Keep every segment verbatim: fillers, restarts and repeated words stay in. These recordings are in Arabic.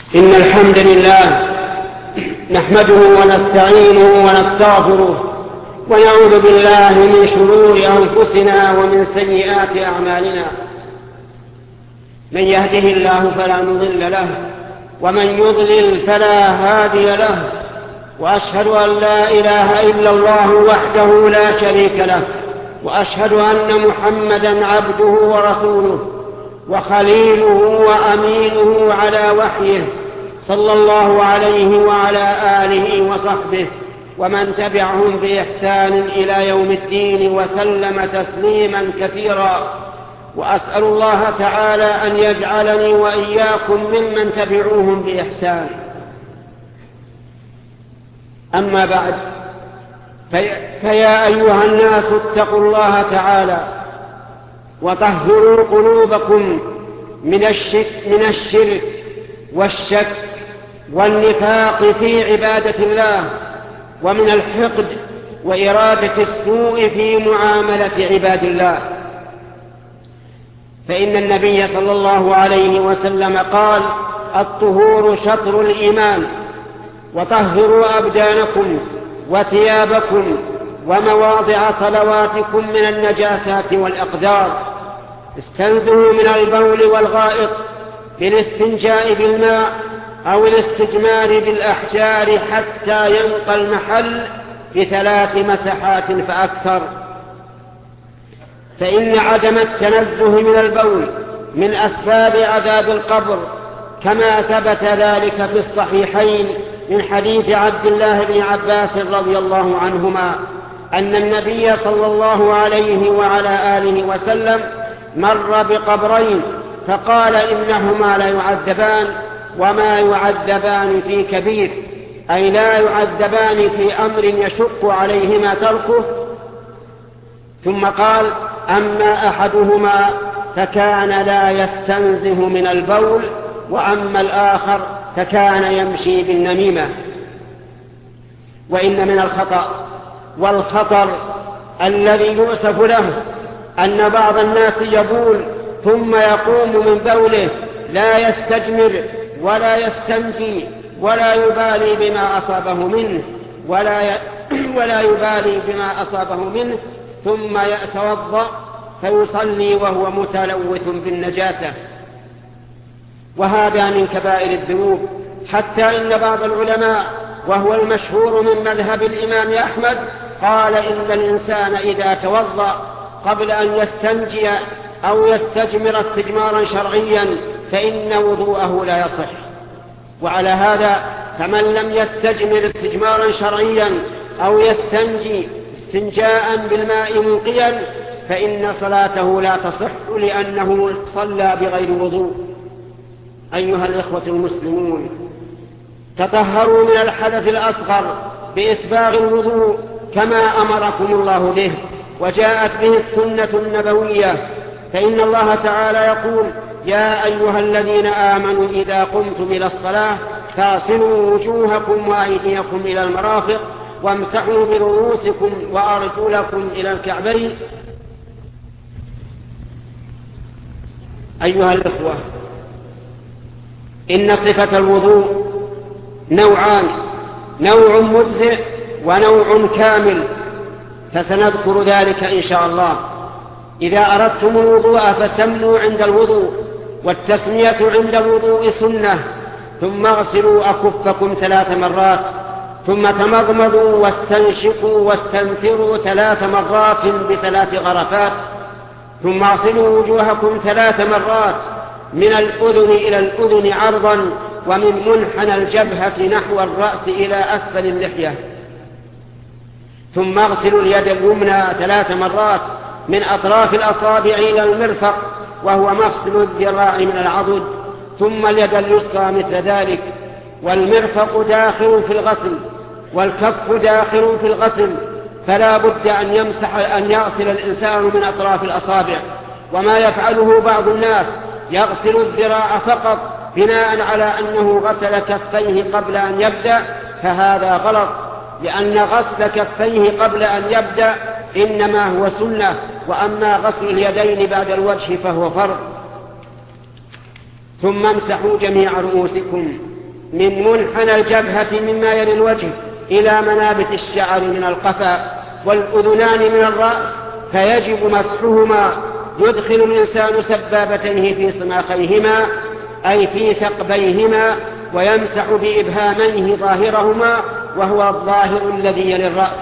إن الحمد لله نحمده ونستعينه ونستغفره ونعوذ بالله من شرور أنفسنا ومن سيئات أعمالنا. من يهده الله فلا مضل له ومن يضلل فلا هادي له، وأشهد أن لا إله إلا الله وحده لا شريك له، وأشهد أن محمدا عبده ورسوله وخليله وأمينه على وحيه، صلى الله عليه وعلى آله وصحبه ومن تبعهم بإحسان إلى يوم الدين وسلم تسليما كثيرا. وأسأل الله تعالى أن يجعلني وإياكم ممن تبعوهم بإحسان. أما بعد، فيا أيها الناس اتقوا الله تعالى وطهروا قلوبكم من الشرك, من الشرك والشك والنفاق في عبادة الله، ومن الحقد وإرادة السوء في معاملة عباد الله. فإن النبي صلى الله عليه وسلم قال: الطهور شطر الإيمان، وطهروا أبدانكم وثيابكم ومواضع صلواتكم من النجاسات والأقدار. استنزهوا من البول والغائط بالاستنجاء بالماء أو الاستجمار بالأحجار حتى ينقى المحل بثلاث مسحات فأكثر، فإن عدم التنزه من البول من أسباب عذاب القبر، كما ثبت ذلك في الصحيحين من حديث عبد الله بن عباس رضي الله عنهما أن النبي صلى الله عليه وعلى آله وسلم مر بقبرين فقال: إنهما لا يعذبان وما يعذبان في كبير، أي لا يعذبان في أمر يشق عليهما تركه. ثم قال: أما أحدهما فكان لا يستنزه من البول، وأما الآخر فكان يمشي بالنميمة. وإن من الخطأ والخطر الذي يؤسف له أن بعض الناس يبول ثم يقوم من بوله لا يستجمر ولا يستنجي ولا يبالي بما أصابه منه ولا ي... ولا يبالي بما أصابه منه ثم يتوضأ فيصلي وهو متلوث بالنجاسة، وهذا من كبائر الذنوب. حتى إن بعض العلماء، وهو المشهور من مذهب الإمام أحمد، قال: إن الإنسان إذا توضأ قبل أن يستنجي أو يستجمر استجمارا شرعيا فإن وضوءه لا يصح. وعلى هذا فمن لم يستجمر استجمارا شرعيا أو يستنجي استنجاء بالماء منقيا فإن صلاته لا تصح، لأنه صلى بغير وضوء. أيها الإخوة المسلمون، تطهروا من الحدث الأصغر بإسباغ الوضوء كما أمركم الله به وجاءت به السنة النبوية. فإن الله تعالى يقول: يا أيها الذين آمنوا إذا قمتم إلى الصلاة فاغسلوا وجوهكم وأيديكم إلى المرافق وامسحوا برؤوسكم وأرجلكم إلى الكعبين. أيها الإخوة، إن صفة الوضوء نوعان: نوع مجزئ ونوع كامل، فسنذكر ذلك إن شاء الله. إذا أردتم الوضوء فسموا عند الوضوء، والتسمية عند الوضوء سنة. ثم اغسلوا أكفكم ثلاث مرات، ثم تمضمضوا واستنشقوا واستنثروا ثلاث مرات بثلاث غرفات، ثم اغسلوا وجوهكم ثلاث مرات من الأذن إلى الأذن عرضا، ومن منحنى الجبهة نحو الرأس إلى أسفل اللحية. ثم اغسلوا اليد اليمنى ثلاث مرات من أطراف الأصابع إلى المرفق، وهو مفصل الذراع من العضد، ثم اليد اليسرى مثل ذلك، والمرفق داخل في الغسل والكف داخل في الغسل، فلا بد أن يمسح أن يغسل الإنسان من أطراف الأصابع. وما يفعله بعض الناس يغسل الذراع فقط بناء على أنه غسل كفيه قبل أن يبدأ، فهذا غلط، لأن غسل كفيه قبل أن يبدأ إنما هو سنة، وأما غسل اليدين بعد الوجه فهو فرض. ثم امسحوا جميع رؤوسكم من منحنى الجبهة مما يلي الوجه إلى منابت الشعر من القفا والأذنان من الرأس، فيجب مسحهما. يدخل الإنسان سبابتيه في صماخيهما أي في ثقبيهما، ويمسح بإبهاميه ظاهرهما وهو الظاهر الذي يلي الرأس.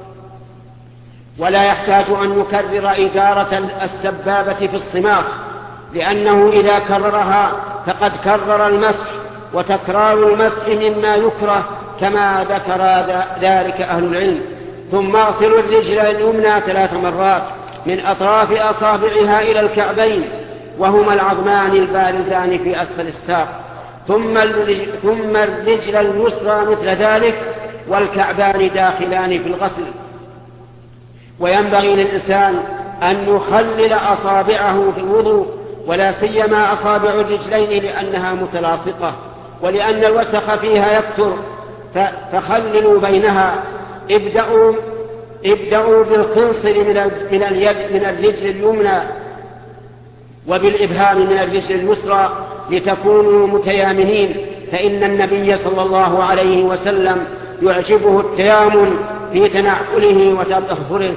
ولا يحتاج أن يكرر إدارة السبابة في الصماخ، لأنه إذا كررها فقد كرر المسح، وتكرار المسح مما يكره كما ذكر ذلك أهل العلم. ثم اغسل الرجل اليمنى ثلاث مرات من أطراف أصابعها إلى الكعبين، وهما العظمان البارزان في أسفل الساق، ثم ثم الرجل اليسرى مثل ذلك، والكعبان داخلان في الغسل. وينبغي للإنسان أن يخلل أصابعه في الوضوء، ولا سيما أصابع الرجلين لأنها متلاصقة ولأن الوسخ فيها يكثر، فخللوا بينها. ابدأوا, ابدأوا بالخنصر من اليد من الرجل اليمنى وبالإبهام من الرجل اليسرى لتكونوا متيامنين، فإن النبي صلى الله عليه وسلم يعجبه التيامن في تنعله وتطهره.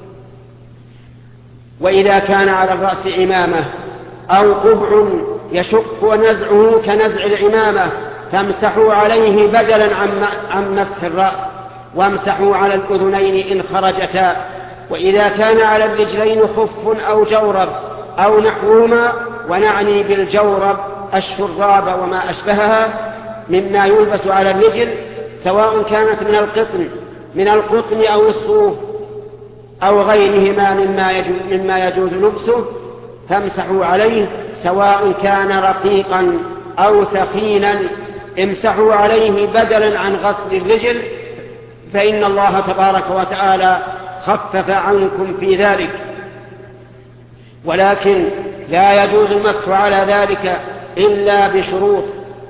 وإذا كان على الرأس عمامة أو قبع يشق نزعه كنزع العمامة فامسحوا عليه بدلا عن مسح الرأس، وامسحوا على الأذنين إن خرجتا. وإذا كان على الرجلين خف أو جورب أو نحوهما، ونعني بالجورب الشراب وما أشبهها مما يلبس على الرجل، سواء كانت من القطن من القطن أو الصوف أو غيرهما مما يجوز, مما يجوز لبسه، فامسحوا عليه سواء كان رقيقا أو ثخينا. امسحوا عليه بدلا عن غسل الرجل، فإن الله تبارك وتعالى خفف عنكم في ذلك. ولكن لا يجوز المسح على ذلك إلا بشروط.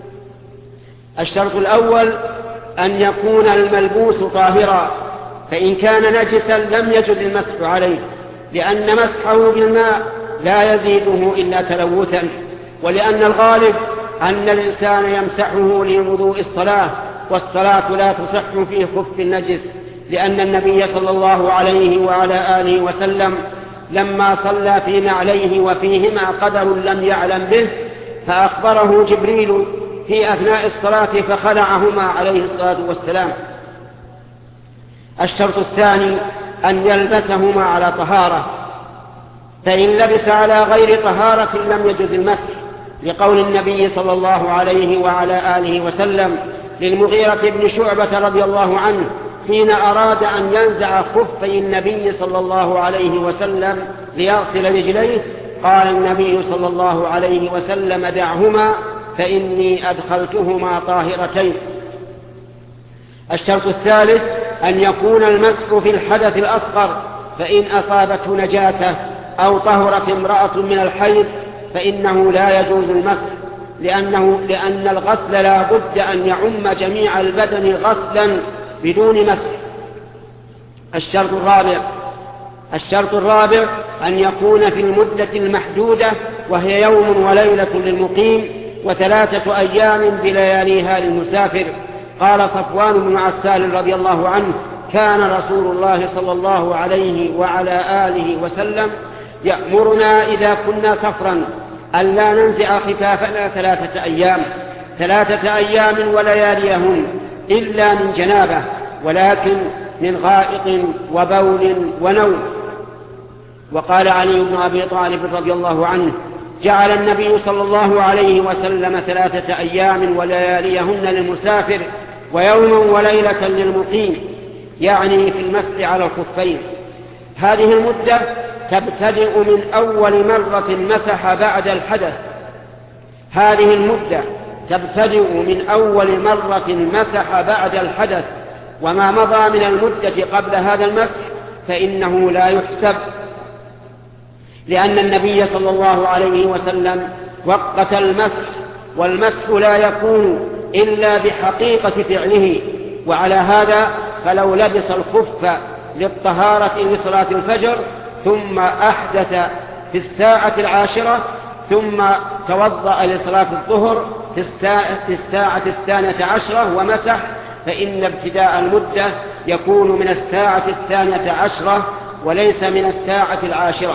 الشرط الأول أن يكون الملبوس طاهرا، فإن كان نجسا لم يجوز المسح عليه، لأن مسحه بالماء لا يزيده إلا تلوثا، ولأن الغالب أن الإنسان يمسحه لوضوء الصلاة، والصلاة لا تصح في خف النجس، لأن النبي صلى الله عليه وعلى آله وسلم لما صلى في نعليه وفيهما قدر لم يعلم به، فأخبره جبريل في أثناء الصلاة فخلعهما عليه الصلاة والسلام. الشرط الثاني أن يلبسهما على طهارة، فإن لبس على غير طهارة لم يجوز المسح، لقول النبي صلى الله عليه وعلى آله وسلم للمغيرة بن شعبة رضي الله عنه حين أراد أن ينزع خفي النبي صلى الله عليه وسلم ليغسل رجليه، قال النبي صلى الله عليه وسلم: دعهما فإني أدخلتهما طاهرتين. الشرط الثالث أن يكون المسح في الحدث الأصغر، فإن أصابته نجاسة أو طهرت امرأة من الحيض فإنه لا يجوز المسح، لأنه لأن الغسل لا بد أن يعم جميع البدن غسلا بدون مسح. الشرط الرابع الشرط الرابع أن يكون في المدة المحدودة، وهي يوم وليلة للمقيم وثلاثة أيام بلياليها للمسافر. قال صفوان بن عسال رضي الله عنه: كان رسول الله صلى الله عليه وعلى آله وسلم يأمرنا إذا كنا سفرا ألا ننزع خفافنا ثلاثة أيام ثلاثة أيام ولياليهن إلا من جنابه، ولكن من غائط وبول ونوم. وقال علي بن أبي طالب رضي الله عنه: جعل النبي صلى الله عليه وسلم ثلاثة أيام ولياليهن للمسافر ويوما وليلة للمقيم، يعني في المسح على الخفين. هذه المدة تبتدئ من أول مرة مسح بعد الحدث هذه المدة تبتدئ من أول مرة مسح بعد الحدث، وما مضى من المدة قبل هذا المسح فإنه لا يحسب، لأن النبي صلى الله عليه وسلم وقت المسح، والمسح لا يكون إلا بحقيقة فعله. وعلى هذا فلو لبس الخف للطهارة لصلاة الفجر ثم أحدث في الساعة العاشرة ثم توضأ لصلاة الظهر في الساعة الثانية عشرة ومسح، فإن ابتداء المدة يكون من الساعة الثانية عشرة وليس من الساعة العاشرة.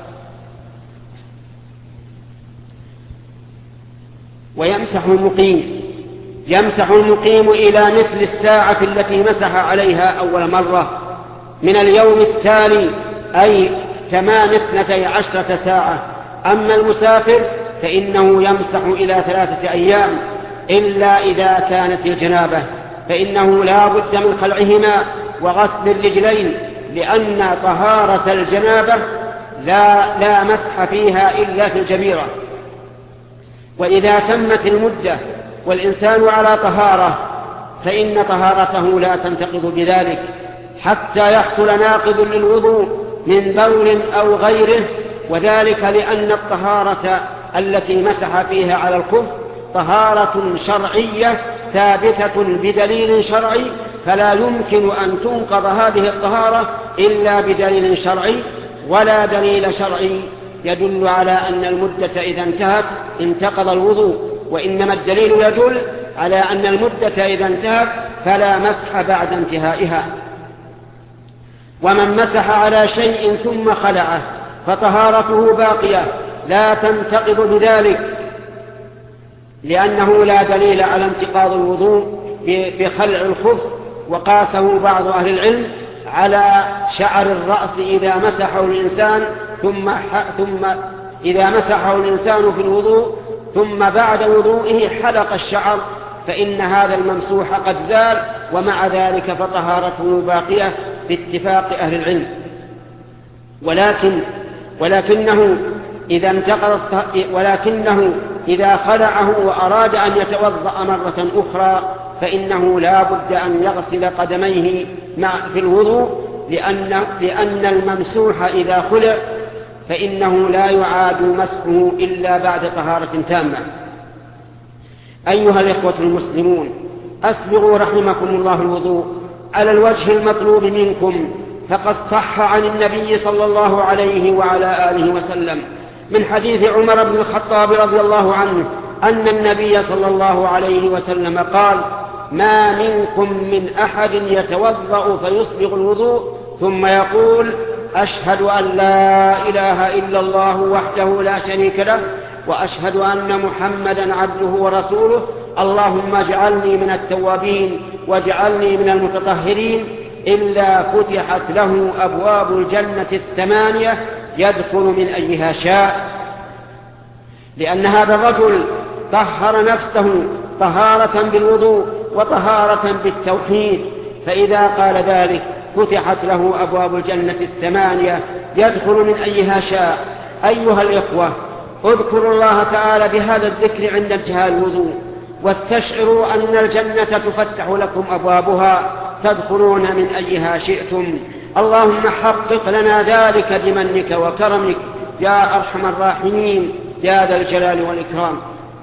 ويمسح المقيم يمسح المقيم إلى مثل الساعة التي مسح عليها أول مرة من اليوم التالي، أي تمام اثنتي عشرة ساعة. أما المسافر فإنه يمسح إلى ثلاثة أيام، إلا إذا كانت الجنابة، فإنه لا بد من خلعهما وغسل الرجلين، لأن طهارة الجنابة لا, لا مسح فيها إلا في الجبيرة. وإذا تمت المدة والإنسان على طهارة فإن طهارته لا تنتقض بذلك حتى يحصل ناقض للوضوء من بول أو غيره، وذلك لأن الطهارة التي مسح فيها على الخف طهارة شرعية ثابتة بدليل شرعي، فلا يمكن أن تنقض هذه الطهارة إلا بدليل شرعي، ولا دليل شرعي يدل على أن المدة إذا انتهت انتقض الوضوء، وإنما الدليل يدل على أن المدة إذا انتهت فلا مسح بعد انتهائها. ومن مسح على شيء ثم خلعه فطهارته باقية لا تنتقض بذلك، لأنه لا دليل على انتقاض الوضوء بخلع الخف. وقاسه بعض أهل العلم على شعر الرأس إذا مسحه الإنسان ثم, ثم إذا مسحه الإنسان في الوضوء ثم بعد وضوئه حلق الشعر، فإن هذا الممسوح قد زال، ومع ذلك فطهارته باقية باتفاق أهل العلم. ولكن ولكنه إذا انتقض ولكنه إذا خلعه وأراد أن يتوضأ مرة أخرى فإنه لا بد أن يغسل قدميه في الوضوء، لأن, لأن الممسوح إذا خلع فإنه لا يعاد مسحه إلا بعد طهارة تامة. أيها الإخوة المسلمون، أسبغوا رحمكم الله الوضوء على الوجه المطلوب منكم، فقد صح عن النبي صلى الله عليه وعلى آله وسلم من حديث عمر بن الخطاب رضي الله عنه أن النبي صلى الله عليه وسلم قال: ما منكم من أحد يتوضأ فيصبغ الوضوء ثم يقول: أشهد أن لا إله إلا الله وحده لا شريك له، وأشهد أن محمدا عبده ورسوله، اللهم اجعلني من التوابين واجعلني من المتطهرين، إلا فتحت له أبواب الجنة الثمانية يدخل من أيها شاء. لأن هذا الرجل طهر نفسه طهارة بالوضوء وطهارة بالتوحيد، فإذا قال ذلك فتحت له أبواب الجنة الثمانية يدخل من أيها شاء. أيها الإخوة، اذكروا الله تعالى بهذا الذكر عند انتهاء الوضوء، واستشعروا أن الجنة تفتح لكم أبوابها تدخلون من أيها شئتم. اللهم حقق لنا ذلك بمنك وكرمك يا أرحم الراحمين يا ذا الجلال والإكرام.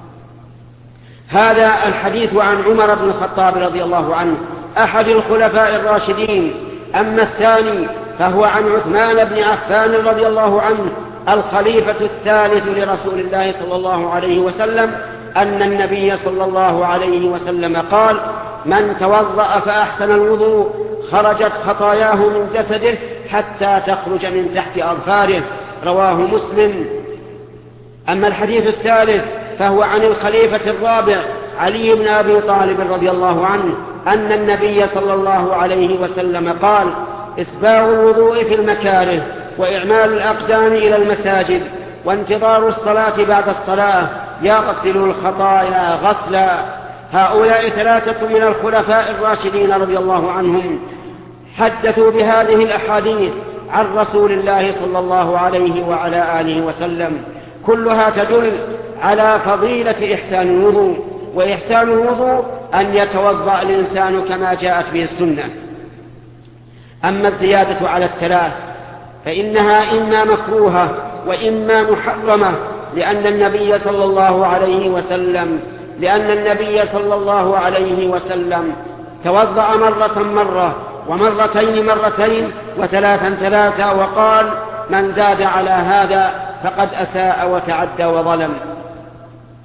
هذا الحديث عن عمر بن الخطاب رضي الله عنه أحد الخلفاء الراشدين. أما الثاني فهو عن عثمان بن عفان رضي الله عنه الخليفة الثالث لرسول الله صلى الله عليه وسلم أن النبي صلى الله عليه وسلم قال: من توضأ فأحسن الوضوء خرجت خطاياه من جسده حتى تخرج من تحت أظفاره، رواه مسلم. أما الحديث الثالث فهو عن الخليفة الرابع علي بن أبي طالب رضي الله عنه أن النبي صلى الله عليه وسلم قال: إسباغ الوضوء في المكاره، وإعمال الأقدام إلى المساجد، وانتظار الصلاة بعد الصلاة يغسل الخطايا غسلا. هؤلاء ثلاثة من الخلفاء الراشدين رضي الله عنهم حدثوا بهذه الأحاديث عن رسول الله صلى الله عليه وعلى آله وسلم، كلها تدل على فضيلة إحسان الوضوء. وإحسان الوضوء أن يتوضأ الإنسان كما جاءت به السنة. أما الزيادة على الثلاث فإنها إما مكروهة وإما محرمة، لأن النبي صلى الله عليه وسلم لأن النبي صلى الله عليه وسلم توضأ مرة مرة ومرتين مرتين وثلاثا ثلاثا، وقال: من زاد على هذا فقد أساء وتعدى وظلم.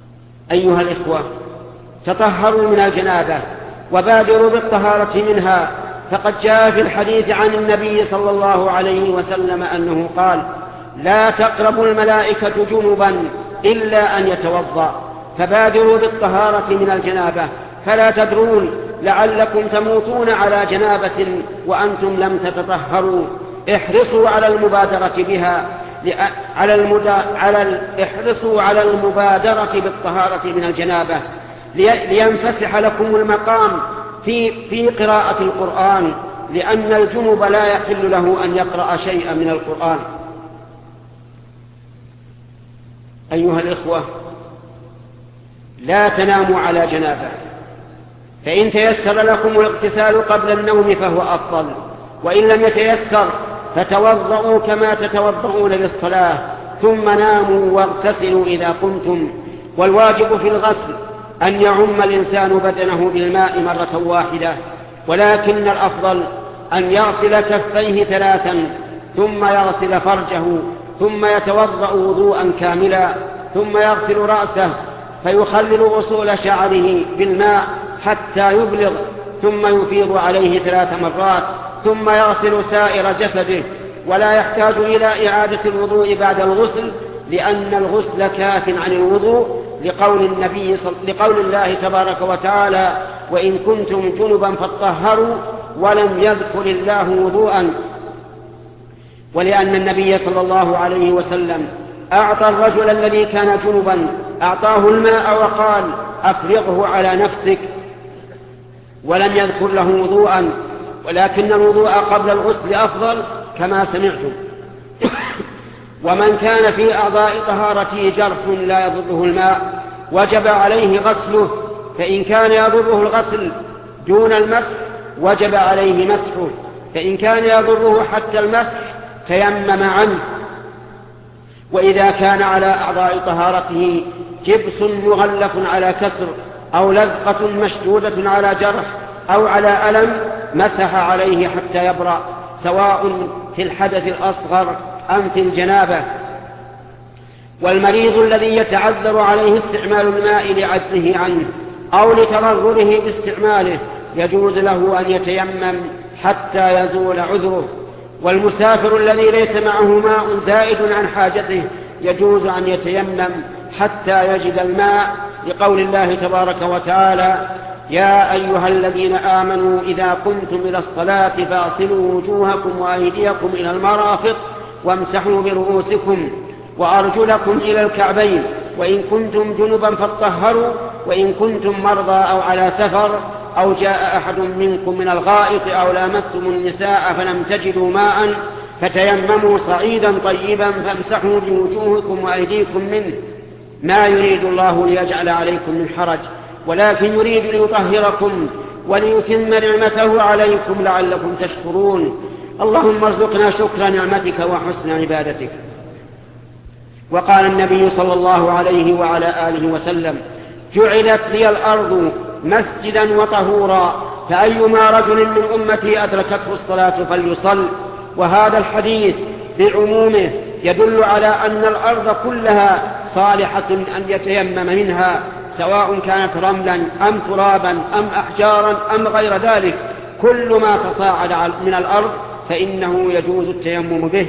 أيها الإخوة، تطهروا من الجنابة وبادروا بالطهارة منها، فقد جاء في الحديث عن النبي صلى الله عليه وسلم أنه قال: لا تقرب الملائكة جنبا إلا أن يتوضأ، فبادروا بالطهارة من الجنابة، فلا تدرون لعلكم تموتون على جنابة وأنتم لم تتطهروا. احرصوا على المبادرة بها على المدا... على ال... احرصوا على المبادرة بالطهارة من الجنابة لي... لينفسح لكم المقام في في قراءة القرآن، لأن الجنب لا يحل له أن يقرأ شيئا من القرآن. أيها الإخوة، لا تناموا على جنابة، فإن تيسر لكم الاغتسال قبل النوم فهو أفضل، وإن لم يتيسر فتوضؤوا كما تتوضؤون للصلاة، ثم ناموا واغتسلوا إذا قمتم. والواجب في الغسل أن يعم الإنسان بدنه بالماء مرة واحدة، ولكن الأفضل أن يغسل كفيه ثلاثا، ثم يغسل فرجه، ثم يتوضأ وضوءا كاملا، ثم يغسل رأسه فيخلل أصول شعره بالماء حتى يبلغ، ثم يفيض عليه ثلاث مرات، ثم يغسل سائر جسده، ولا يحتاج إلى إعادة الوضوء بعد الغسل، لأن الغسل كاف عن الوضوء، لقول النبي صل... لقول الله تبارك وتعالى: وإن كنتم جنبا فاطهروا، ولم يذكر الله وضوءا. ولأن النبي صلى الله عليه وسلم أعطى الرجل الذي كان جنبا أعطاه الماء وقال: أفرغه على نفسك، ولم يذكر له وضوءا، ولكن الوضوء قبل الغسل أفضل كما سمعتم. ومن كان في أعضاء طهارته جرح لا يضره الماء وجب عليه غسله، فإن كان يضره الغسل دون المسح وجب عليه مسحه، فإن كان يضره حتى المسح تيمم عنه. وإذا كان على أعضاء طهارته جبس مغلف على كسر، أو لزقة مشدودة على جرح، أو على ألم، مسح عليه حتى يبرأ، سواء في الحدث الأصغر أم في الجنابة. والمريض الذي يتعذر عليه استعمال الماء لعجزه عنه أو لتضرره باستعماله يجوز له أن يتيمم حتى يزول عذره. والمسافر الذي ليس معه ماء زائد عن حاجته يجوز أن يتيمم حتى يجد الماء، لقول الله تبارك وتعالى: يا أيها الذين آمنوا إذا قمتم إلى الصلاة فاغسلوا وجوهكم وأيديكم إلى المرافق وامسحوا برؤوسكم وأرجلكم إلى الكعبين، وإن كنتم جنبا فاطهروا، وإن كنتم مرضى أو على سفر أو جاء أحد منكم من الغائط أو لامستم النساء فلم تجدوا ماء فتيمموا صعيدا طيبا فامسحوا بوجوهكم وأيديكم منه، ما يريد الله ليجعل عليكم من حرج، ولكن يريد ليطهركم وليتم نعمته عليكم لعلكم تشكرون. اللهم ارزقنا شكر نعمتك وحسن عبادتك. وقال النبي صلى الله عليه وعلى آله وسلم: جعلت لي الأرض مسجدا وطهورا، فأيما رجل من أمتي أدركته الصلاة فليصل. وهذا الحديث بعمومه يدل على أن الأرض كلها صالحة أن يتيمم منها، سواء كانت رملا أم ترابا أم أحجارا أم غير ذلك، كل ما تصاعد من الأرض فإنه يجوز التيمم به.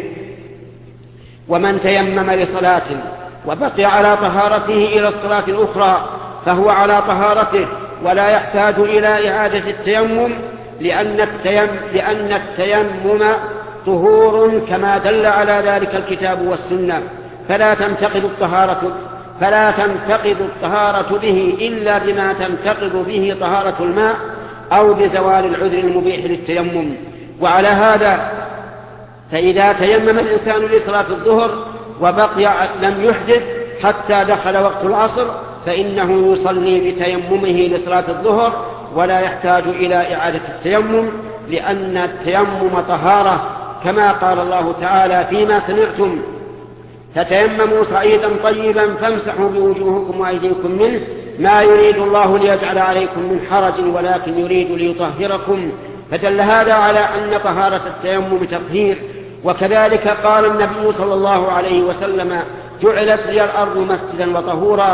ومن تيمم لصلاة وبقي على طهارته إلى الصلاة الأخرى فهو على طهارته ولا يحتاج إلى إعادة التيمم، لأن التيمم, لأن التيمم طهور كما دل على ذلك الكتاب والسنة، فلا تنتقض الطهارة فلا تنتقض الطهارة به إلا بما تنتقض به طهارة الماء أو بزوال العذر المبيح للتيمم. وعلى هذا فإذا تيمم الإنسان لصلاة الظهر وبقي لم يحدث حتى دخل وقت العصر فإنه يصلي بتيممه لصلاة الظهر ولا يحتاج إلى إعادة التيمم، لأن التيمم طهارة، كما قال الله تعالى: فيما سمعتم فتيمموا صعيدا طيبا فامسحوا بوجوهكم وأيديكم منه، ما يريد الله ليجعل عليكم من حرج ولكن يريد ليطهركم. فدل هذا على أن طهارة التيمم تطهير. وكذلك قال النبي صلى الله عليه وسلم: جعلت لي الأرض مسجدا وطهورا،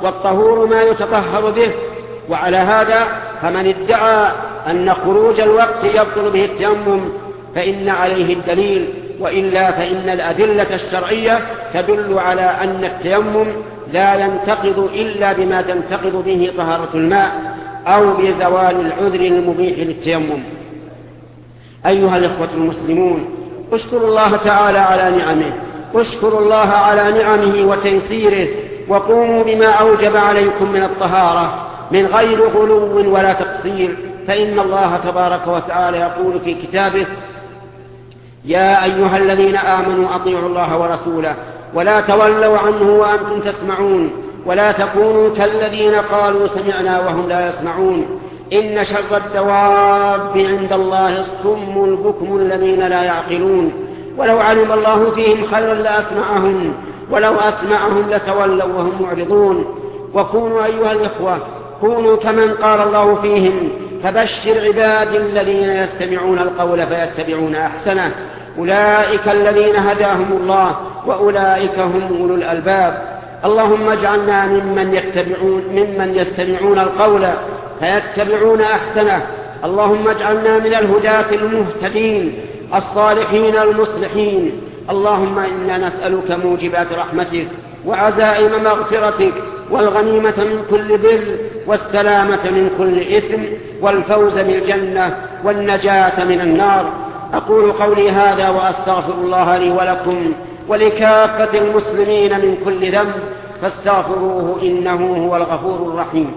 والطهور ما يتطهر به. وعلى هذا فمن ادعى أن خروج الوقت يبطل به التيمم فإن عليه الدليل، وإلا فإن الأدلة الشرعية تدل على أن التيمم لا ينتقض إلا بما تنتقض به طهارة الماء أو بزوال العذر المبيح للتيمم. أيها الإخوة المسلمون، اشكروا الله تعالى على نعمه، اشكروا الله على نعمه وتيسيره، وقوموا بما أوجب عليكم من الطهارة من غير غلو ولا تقصير، فإن الله تبارك وتعالى يقول في كتابه: يا أيها الذين آمنوا أطيعوا الله ورسوله ولا تولوا عنه وأنتم تسمعون، ولا تكونوا كالذين قالوا سمعنا وهم لا يسمعون، إن شر الدواب عند الله الصم البكم الذين لا يعقلون، ولو علم الله فيهم خيرا لأسمعهم ولو أسمعهم لتولوا وهم معرضون. وكونوا أيها الإخوة كونوا كمن قال الله فيهم: فبشر عبادي الذين يستمعون القول فيتبعون أحسنه، أولئك الذين هداهم الله وأولئك هم أولو الألباب. اللهم اجعلنا ممن يتبعون ممن يستمعون القول فيتبعون أحسنه. اللهم اجعلنا من الهداة المهتدين الصالحين المصلحين. اللهم إنا نسألك موجبات رحمتك وعزائم مغفرتك والغنيمة من كل بر والسلامة من كل إثم والفوز بالجنة والنجاة من النار. أقول قولي هذا وأستغفر الله لي ولكم ولكافة المسلمين من كل ذنب فاستغفروه إنه هو الغفور الرحيم.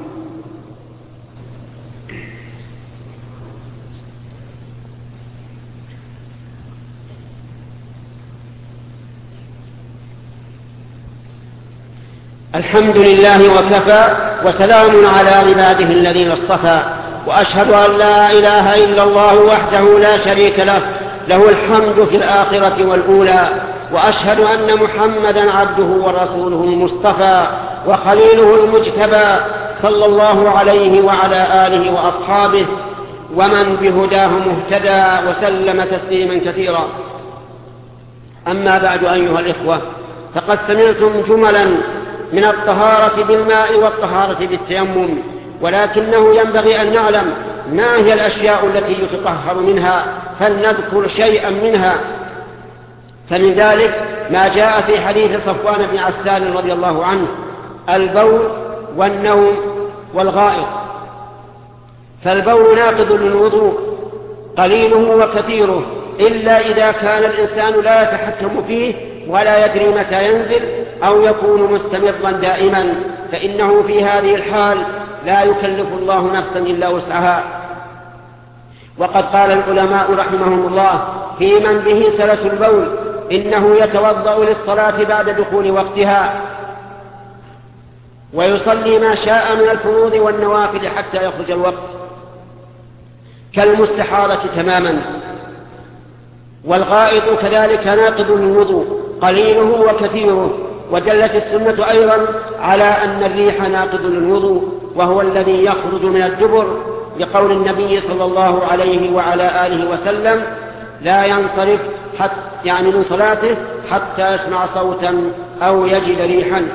الحمد لله وكفى وسلام على عباده الذين اصطفى، وأشهد أن لا إله إلا الله وحده لا شريك له له الحمد في الآخرة والأولى، وأشهد أن محمدا عبده ورسوله المصطفى وخليله المجتبى صلى الله عليه وعلى آله وأصحابه ومن بهداه مهتدى وسلم تسليما كثيرا. أما بعد أيها الإخوة، فقد سمعتم جملا من الطهارة بالماء والطهارة بالتيمم، ولكنه ينبغي أن نعلم ما هي الأشياء التي يتطهر منها، فلنذكر شيئا منها. فمن ذلك ما جاء في حديث صفوان بن عسال رضي الله عنه: البول والنوم والغائط. فالبول ناقض للوضوء قليله وكثيره، إلا إذا كان الإنسان لا يتحكم فيه ولا يدري متى ينزل أو يكون مستمرا دائما، فإنه في هذه الحال لا يكلف الله نفسا إلا وسعها. وقد قال العلماء رحمهم الله في من به سلس البول: إنه يتوضأ للصلاة بعد دخول وقتها ويصلي ما شاء من الفروض والنوافل حتى يخرج الوقت كالمستحاضة تماما. والغائط كذلك ناقض للوضوء قليله وكثيره، ودلت السنة أيضا على أن الريح ناقض للوضوء وهو الذي يخرج من الدبر، لقول النبي صلى الله عليه وعلى آله وسلم: لا ينصرف حتى يعني من صلاته حتى يسمع صوتا أو يجد ريحا.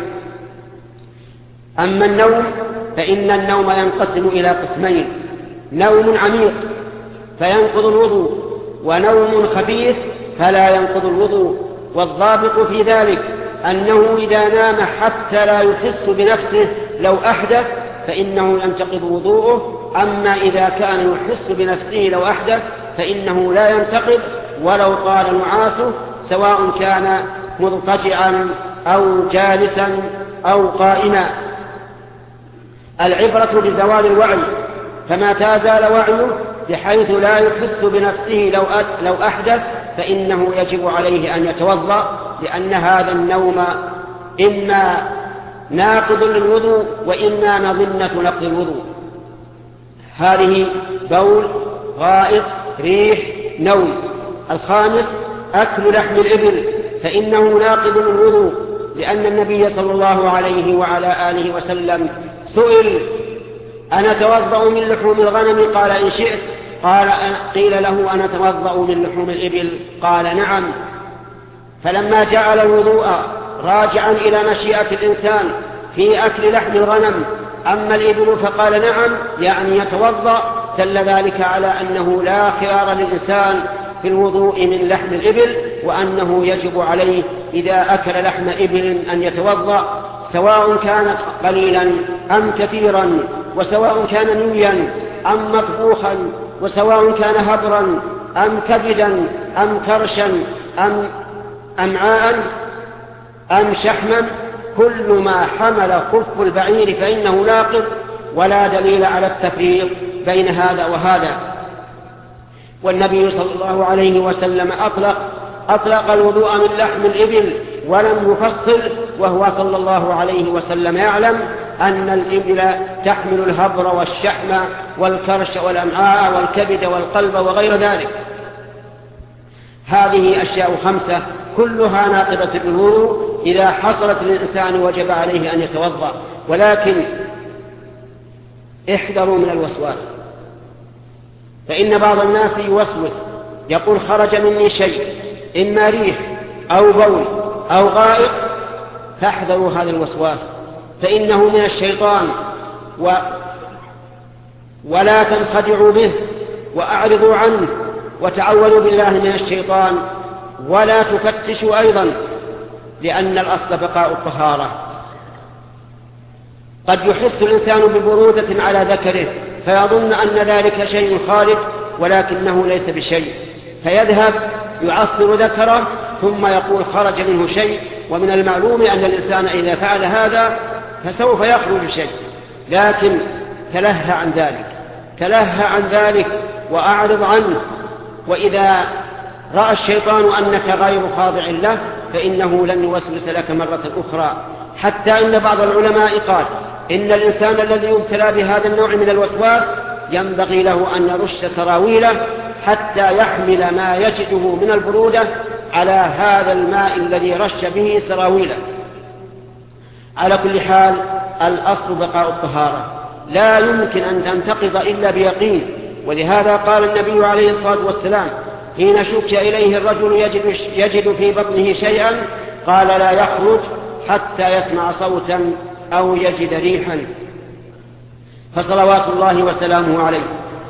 أما النوم فإن النوم ينقسم إلى قسمين: نوم عميق فينقض الوضوء، ونوم خفيف فلا ينقض الوضوء. والضابط في ذلك أنه إذا نام حتى لا يحس بنفسه لو أحدث فإنه ينتقض وضوءه، أما إذا كان يحس بنفسه لو أحدث فإنه لا ينتقض ولو طال نعاسه، سواء كان مضطجعا أو جالسا أو قائما. العبرة بزوال الوعي، فمتى زال وعيه بحيث لا يحس بنفسه لو لو أحدث فإنه يجب عليه أن يتوضأ، لأن هذا النوم إما ناقض للوضوء وإما مظنة نقض الوضوء. هذه بول، غائط، ريح، نوم. الخامس أكل لحم الإبل، فإنه ناقض للوضوء، لأن النبي صلى الله عليه وعلى آله وسلم سئل: أنا أتوضأ من لحوم الغنم؟ قال: إن شئت. قال قيل له: أنا أتوضأ من لحوم الإبل؟ قال: نعم. فلما جعل الوضوء راجعا إلى مشيئة الإنسان في أكل لحم الغنم. أما الإبل فقال نعم، يعني يتوضأ، دل ذلك على أنه لا خيار للإنسان في الوضوء من لحم الإبل، وأنه يجب عليه إذا أكل لحم إبل أن يتوضأ، سواء كان قليلا أم كثيرا، وسواء كان نيا أم مطبوخا، وسواء كان هبرا أم كبدا أم كرشا أم أمعاء أم شحما. كل ما حمل خف البعير فإنه ناقض، ولا دليل على التفريق بين هذا وهذا. والنبي صلى الله عليه وسلم أطلق, أطلق الوضوء من لحم الإبل ولم يفصل، وهو صلى الله عليه وسلم يعلم أن الإبل تحمل الهبر والشحم والكرش والأمعاء والكبد والقلب وغير ذلك. هذه أشياء خمسة كلها ناقضة الوضوء، إذا حصلت للإنسان وجب عليه أن يتوضأ. ولكن احذروا من الوسواس، فإن بعض الناس يوسوس يقول خرج مني شيء، إما ريح أو بول أو غائط، فاحذروا هذا الوسواس فإنه من الشيطان، و ولا تنخدعوا به وأعرضوا عنه وتعوذوا بالله من الشيطان، ولا تفتشوا أيضا، لأن الأصل بقاء الطهارة. قد يحس الإنسان ببرودة على ذكره فيظن أن ذلك شيء خارج، ولكنه ليس بشيء، فيذهب يعصر ذكره ثم يقول خرج منه شيء. ومن المعلوم أن الإنسان إذا فعل هذا فسوف يخرج شيء، لكن تلهى عن ذلك، تلهى عن ذلك وأعرض عنه. وإذا رأى الشيطان أنك غير خاضع له فإنه لن يوسوس لك مرة أخرى. حتى إن بعض العلماء قال إن الإنسان الذي يبتلى بهذا النوع من الوسواس ينبغي له أن يرش سراويله حتى يحمل ما يجده من البرودة على هذا الماء الذي رش به سراويله. على كل حال الأصل بقاء الطهارة، لا يمكن أن تنتقض إلا بيقين. ولهذا قال النبي عليه الصلاة والسلام حين شك إليه الرجل يجد, يجد في بطنه شيئا قال لا يخرج حتى يسمع صوتا أو يجد ريحا. فصلوات الله وسلامه عليه.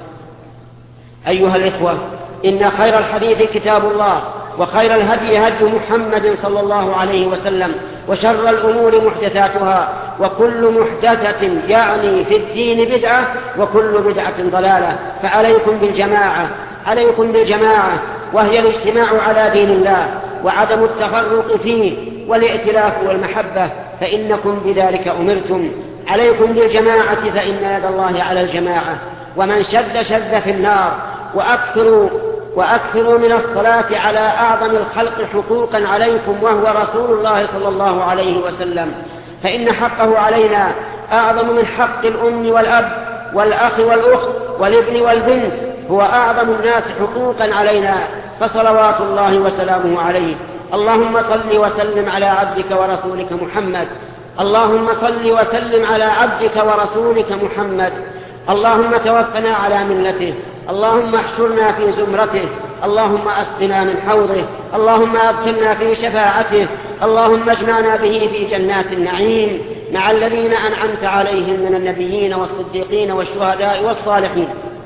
أيها الإخوة، إن خير الحديث كتاب الله، وخير الهدي هدي محمد صلى الله عليه وسلم، وشر الأمور محدثاتها، وكل محدثة يعني في الدين بدعة، وكل بدعة ضلالة. فعليكم بالجماعة، عليكم بالجماعة، وهي الاجتماع على دين الله وعدم التفرق فيه والائتلاف والمحبة، فإنكم بذلك أمرتم. عليكم بالجماعة فإن يد الله على الجماعة، ومن شد شد في النار. وأكثروا, وأكثروا من الصلاة على أعظم الخلق حقوقا عليكم وهو رسول الله صلى الله عليه وسلم، فإن حقه علينا أعظم من حق الأم والأب والأخ والأخت والابن والبنت، هو أعظم الناس حقوقا علينا، فصلوات الله وسلامه عليه. اللهم صل وسلم على عبدك ورسولك محمد، اللهم صل وسلم على عبدك ورسولك محمد. اللهم توفنا على ملته، اللهم احشرنا في زمرته، اللهم أسقنا من حوضه، اللهم أدخلنا في شفاعته، اللهم اجمعنا به في جنات النعيم مع الذين أنعمت عليهم من النبيين والصديقين والشهداء والصالحين.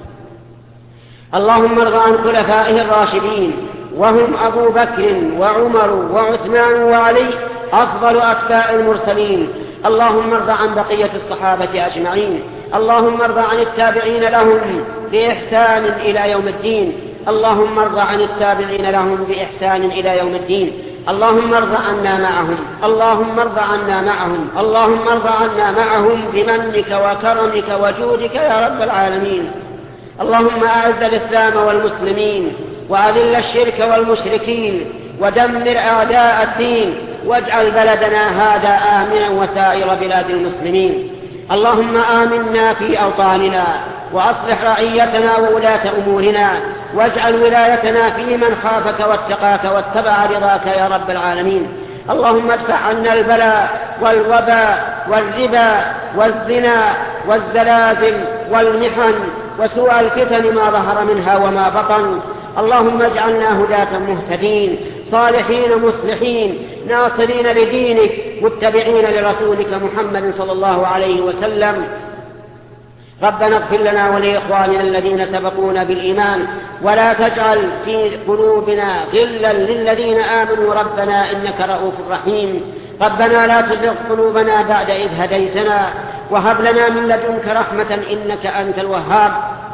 اللهم ارض عن خلفائه الراشدين، وهم أبو بكر وعمر وعثمان وعلي أفضل أتباع المرسلين. اللهم ارض عن بقية الصحابة أجمعين. اللهم ارض عن التابعين لهم بإحسان إلى يوم الدين. اللهم ارض عن التابعين لهم بإحسان إلى يوم الدين. اللهم ارض عنا معهم، اللهم ارض عنا معهم، اللهم ارض عنا معهم بمنك وكرمك وجودك يا رب العالمين. اللهم أعز الإسلام والمسلمين، وأذل الشرك والمشركين، ودمر أعداء الدين، واجعل بلدنا هذا آمنا وسائر بلاد المسلمين. اللهم آمنا في أوطاننا، وأصلح رعيتنا وولاة أمورنا، واجعل ولايتنا في من خافك واتقاك واتبع رضاك يا رب العالمين. اللهم ادفع عنا البلاء والوباء والربا والزنا والزلازل والمحن وسوء الفتن ما ظهر منها وما بطن. اللهم اجعلنا هداة مهتدين. صالحين مصلحين ناصرين لدينك متبعين لرسولك محمد صلى الله عليه وسلم. ربنا اغفر لنا ولإخواننا الذين سبقونا بالإيمان ولا تجعل في قلوبنا غلا للذين آمنوا ربنا إنك رؤوف رحيم. ربنا لا تزغ قلوبنا بعد إذ هديتنا وهب لنا من لدنك رحمة إنك أنت الوهاب.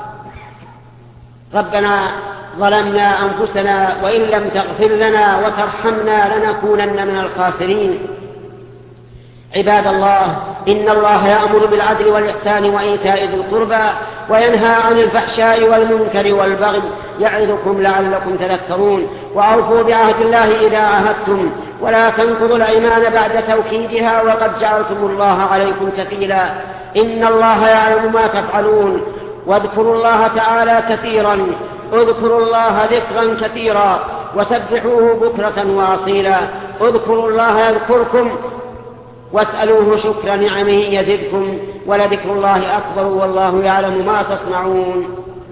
ربنا ظلمنا أنفسنا وإن لم تغفر لنا وترحمنا لنكونن من الخاسرين. عباد الله، إن الله يأمر بالعدل والإحسان وإيتاء ذي القربى وينهى عن الفحشاء والمنكر والبغي يعظكم لعلكم تذكرون. وأوفوا بعهد الله إذا عاهدتم ولا تنقضوا الأيمان بعد توكيدها وقد جعلتم الله عليكم كفيلا. إن الله يعلم ما تفعلون. واذكروا الله تعالى كثيرا اذكروا الله ذكرا كثيرا وسبحوه بكرة وأصيلا. اذكروا الله يذكركم واسألوه شكر نعمه يزدكم ولذكر الله أكبر والله يعلم ما تصنعون.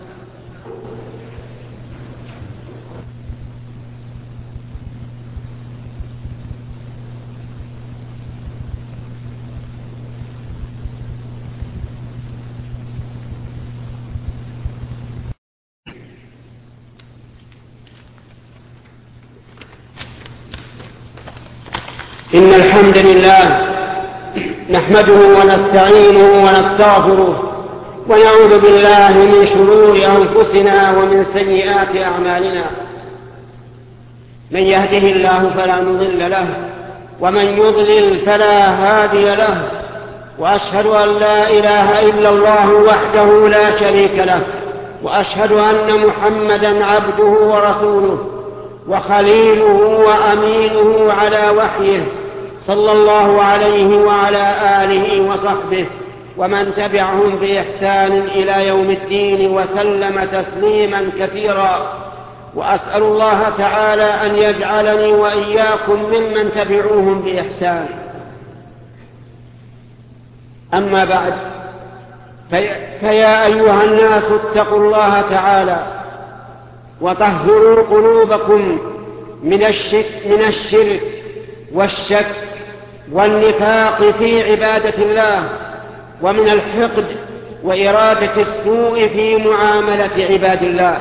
إن الحمد لله نحمده ونستعينه ونستغفره ونعوذ بالله من شرور أنفسنا ومن سيئات أعمالنا. من يهده الله فلا مضل له ومن يضلل فلا هادي له. وأشهد أن لا إله إلا الله وحده لا شريك له وأشهد أن محمدا عبده ورسوله وخليله وأمينه على وحيه صلى الله عليه وعلى آله وصحبه ومن تبعهم بإحسان إلى يوم الدين وسلم تسليما كثيرا. وأسأل الله تعالى أن يجعلني وإياكم ممن تبعوهم بإحسان. أما بعد، فيا أيها الناس اتقوا الله تعالى وطهروا قلوبكم من الشرك, من الشرك والشك والنفاق في عبادة الله ومن الحقد وإرادة السوء في معاملة عباد الله.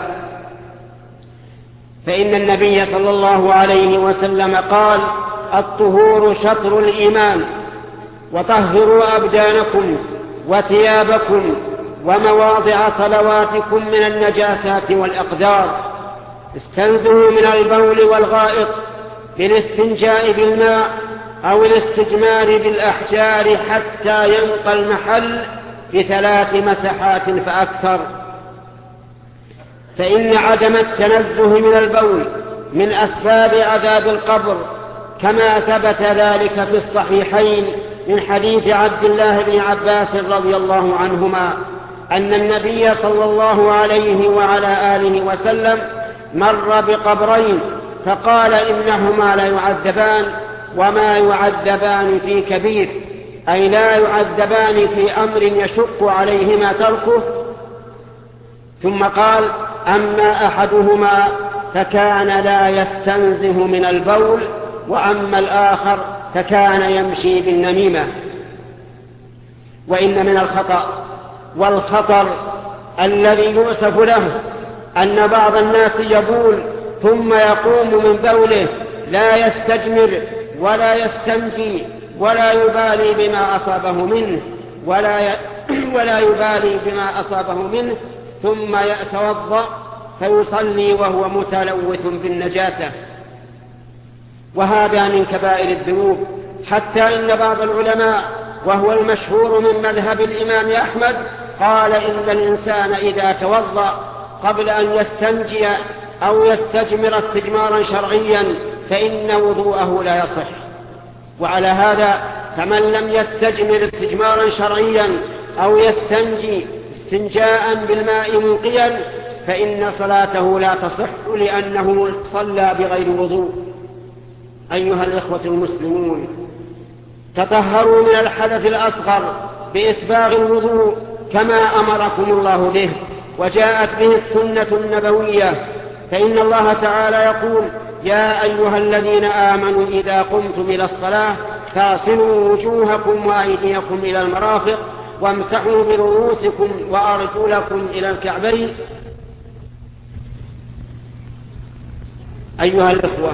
فإن النبي صلى الله عليه وسلم قال: الطهور شطر الإيمان. وطهروا أبدانكم وثيابكم ومواضع صلواتكم من النجاسات والأقدار. استنزهوا من البول والغائط بالاستنجاء بالماء أو الاستجمار بالأحجار حتى ينقى المحل بثلاث مسحات فأكثر. فإن عدم التنزه من البول من أسباب عذاب القبر، كما ثبت ذلك في الصحيحين من حديث عبد الله بن عباس رضي الله عنهما أن النبي صلى الله عليه وعلى آله وسلم مر بقبرين فقال: إنهما لا يعذبان وما يعذبان في كبير، أي لا يعذبان في أمر يشق عليهما تركه. ثم قال: أما أحدهما فكان لا يستنزه من البول، وأما الآخر فكان يمشي بالنميمة. وإن من الخطأ والخطر الذي يؤسف له أن بعض الناس يبول ثم يقوم من بوله لا يستجمر ولا يستنجي ولا يبالي بما أصابه منه ولا ي... ولا يبالي بما أصابه منه ثم يتوضأ فيصلي وهو متلوث بالنجاسة. وهذا من كبائر الذنوب، حتى إن بعض العلماء وهو المشهور من مذهب الإمام أحمد قال: إن الإنسان إذا توضأ قبل أن يستنجي أو يستجمر استجمارا شرعيا فإن وضوءه لا يصح. وعلى هذا فمن لم يستجمر استجمارا شرعيا أو يستنجي استنجاء بالماء منقيا فإن صلاته لا تصح لأنه صلى بغير وضوء. أيها الإخوة المسلمون، تطهروا من الحدث الأصغر بإسباغ الوضوء كما أمركم الله به وجاءت به السنة النبوية. فإن الله تعالى يقول: يا أيها الذين آمنوا إذا قمتم إلى الصلاة فاغسلوا وجوهكم وأيديكم إلى المرافق وامسحوا برؤوسكم وأرجلكم إلى الكعبين. أيها الإخوة،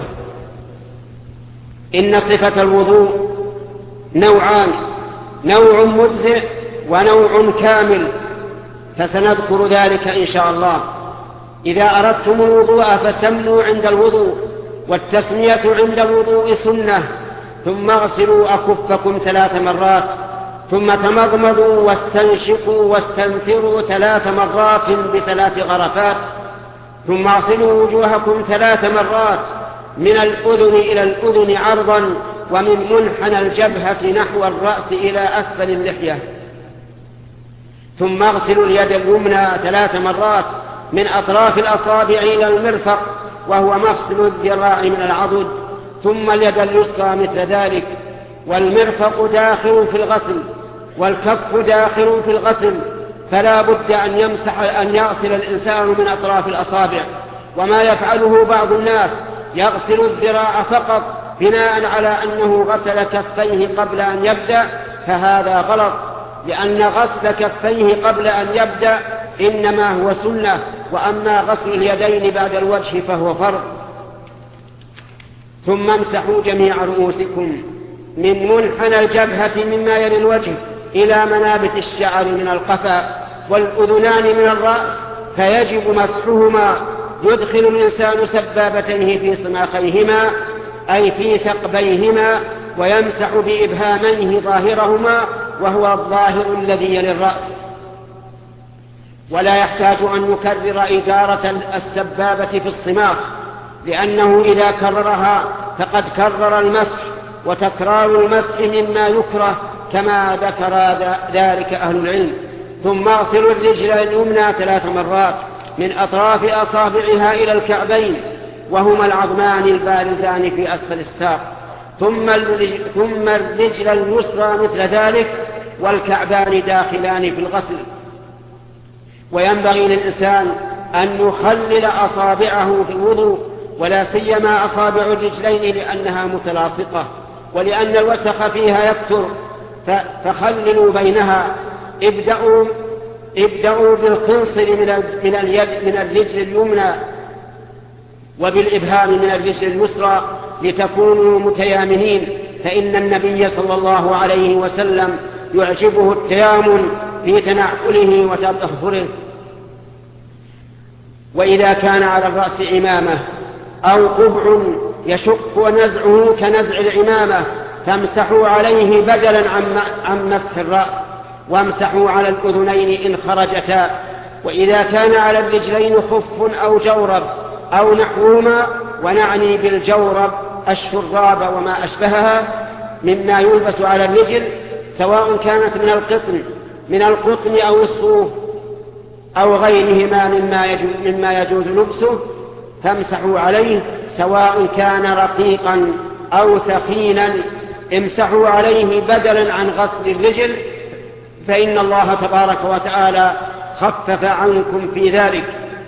إن صفة الوضوء نوعان، نوع مجزئ ونوع كامل، فسنذكر ذلك إن شاء الله. إذا أردتم الوضوء فسموا عند الوضوء، والتسمية عند الوضوء سنة. ثم اغسلوا أكفكم ثلاث مرات، ثم تمضمضوا واستنشقوا واستنثروا ثلاث مرات بثلاث غرفات، ثم اغسلوا وجوهكم ثلاث مرات من الأذن إلى الأذن عرضا، ومن منحنى الجبهة نحو الرأس إلى أسفل اللحية. ثم اغسلوا اليد اليمنى ثلاث مرات من أطراف الأصابع إلى المرفق، وهو مفصل الذراع من العضد، ثم اليد اليسرى مثل ذلك، والمرفق داخل في الغسل، والكف داخل في الغسل، فلا بد أن يمسح أن يغسل الإنسان من أطراف الأصابع. وما يفعله بعض الناس يغسل الذراع فقط بناء على أنه غسل كفيه قبل أن يبدأ، فهذا غلط، لأن غسل كفيه قبل أن يبدأ إنما هو سنة، وأما غسل اليدين بعد الوجه فهو فرض. ثم امسحوا جميع رؤوسكم من منحنى الجبهة مما يلي الوجه إلى منابت الشعر من القفا، والأذنان من الرأس، فيجب مسحهما. يدخل الإنسان سبابتيه في صماخيهما أي في ثقبيهما، ويمسح بإبهاميه ظاهرهما وهو الظاهر الذي يلي الرأس، ولا يحتاج أن يكرر إدارة السبابة في الصماخ، لأنه إذا كررها فقد كرر المسح، وتكرار المسح مما يكره كما ذكر ذلك أهل العلم. ثم اغسلوا الرجل اليمنى ثلاث مرات من أطراف أصابعها إلى الكعبين، وهما العظمان البارزان في أسفل الساق، ثم ثم الرجل اليسرى مثل ذلك، والكعبان داخلان في الغسل. وينبغي للإنسان أن يخلل أصابعه في الوضوء، ولا سيما أصابع الرجلين لأنها متلاصقة، ولأن الوسخ فيها يكثر، فخللوا بينها. ابدأوا, ابدأوا بالخنصر من اليد من الرجل اليمنى، وبالإبهام من الرجل اليسرى، لتكونوا متيامنين، فإن النبي صلى الله عليه وسلم يعجبه التيامن في تنعله وتطهره. وإذا كان على الرأس عمامة أو قبع يشق نزعه كنزع العمامة فامسحوا عليه بدلا عن مسح الرأس، وامسحوا على الأذنين إن خرجتا. وإذا كان على الرجلين خف أو جورب أو نحوهما، ونعني بالجورب الشراب وما أشبهها مما يلبس على الرجل، سواء كانت من القطن من القطن أو الصوف أو غيرهما مما يجوز, مما يجوز لبسه، فامسحوا عليه، سواء كان رقيقا أو ثخينا، امسحوا عليه بدلا عن غسل الرجل، فإن الله تبارك وتعالى خفف عنكم في ذلك.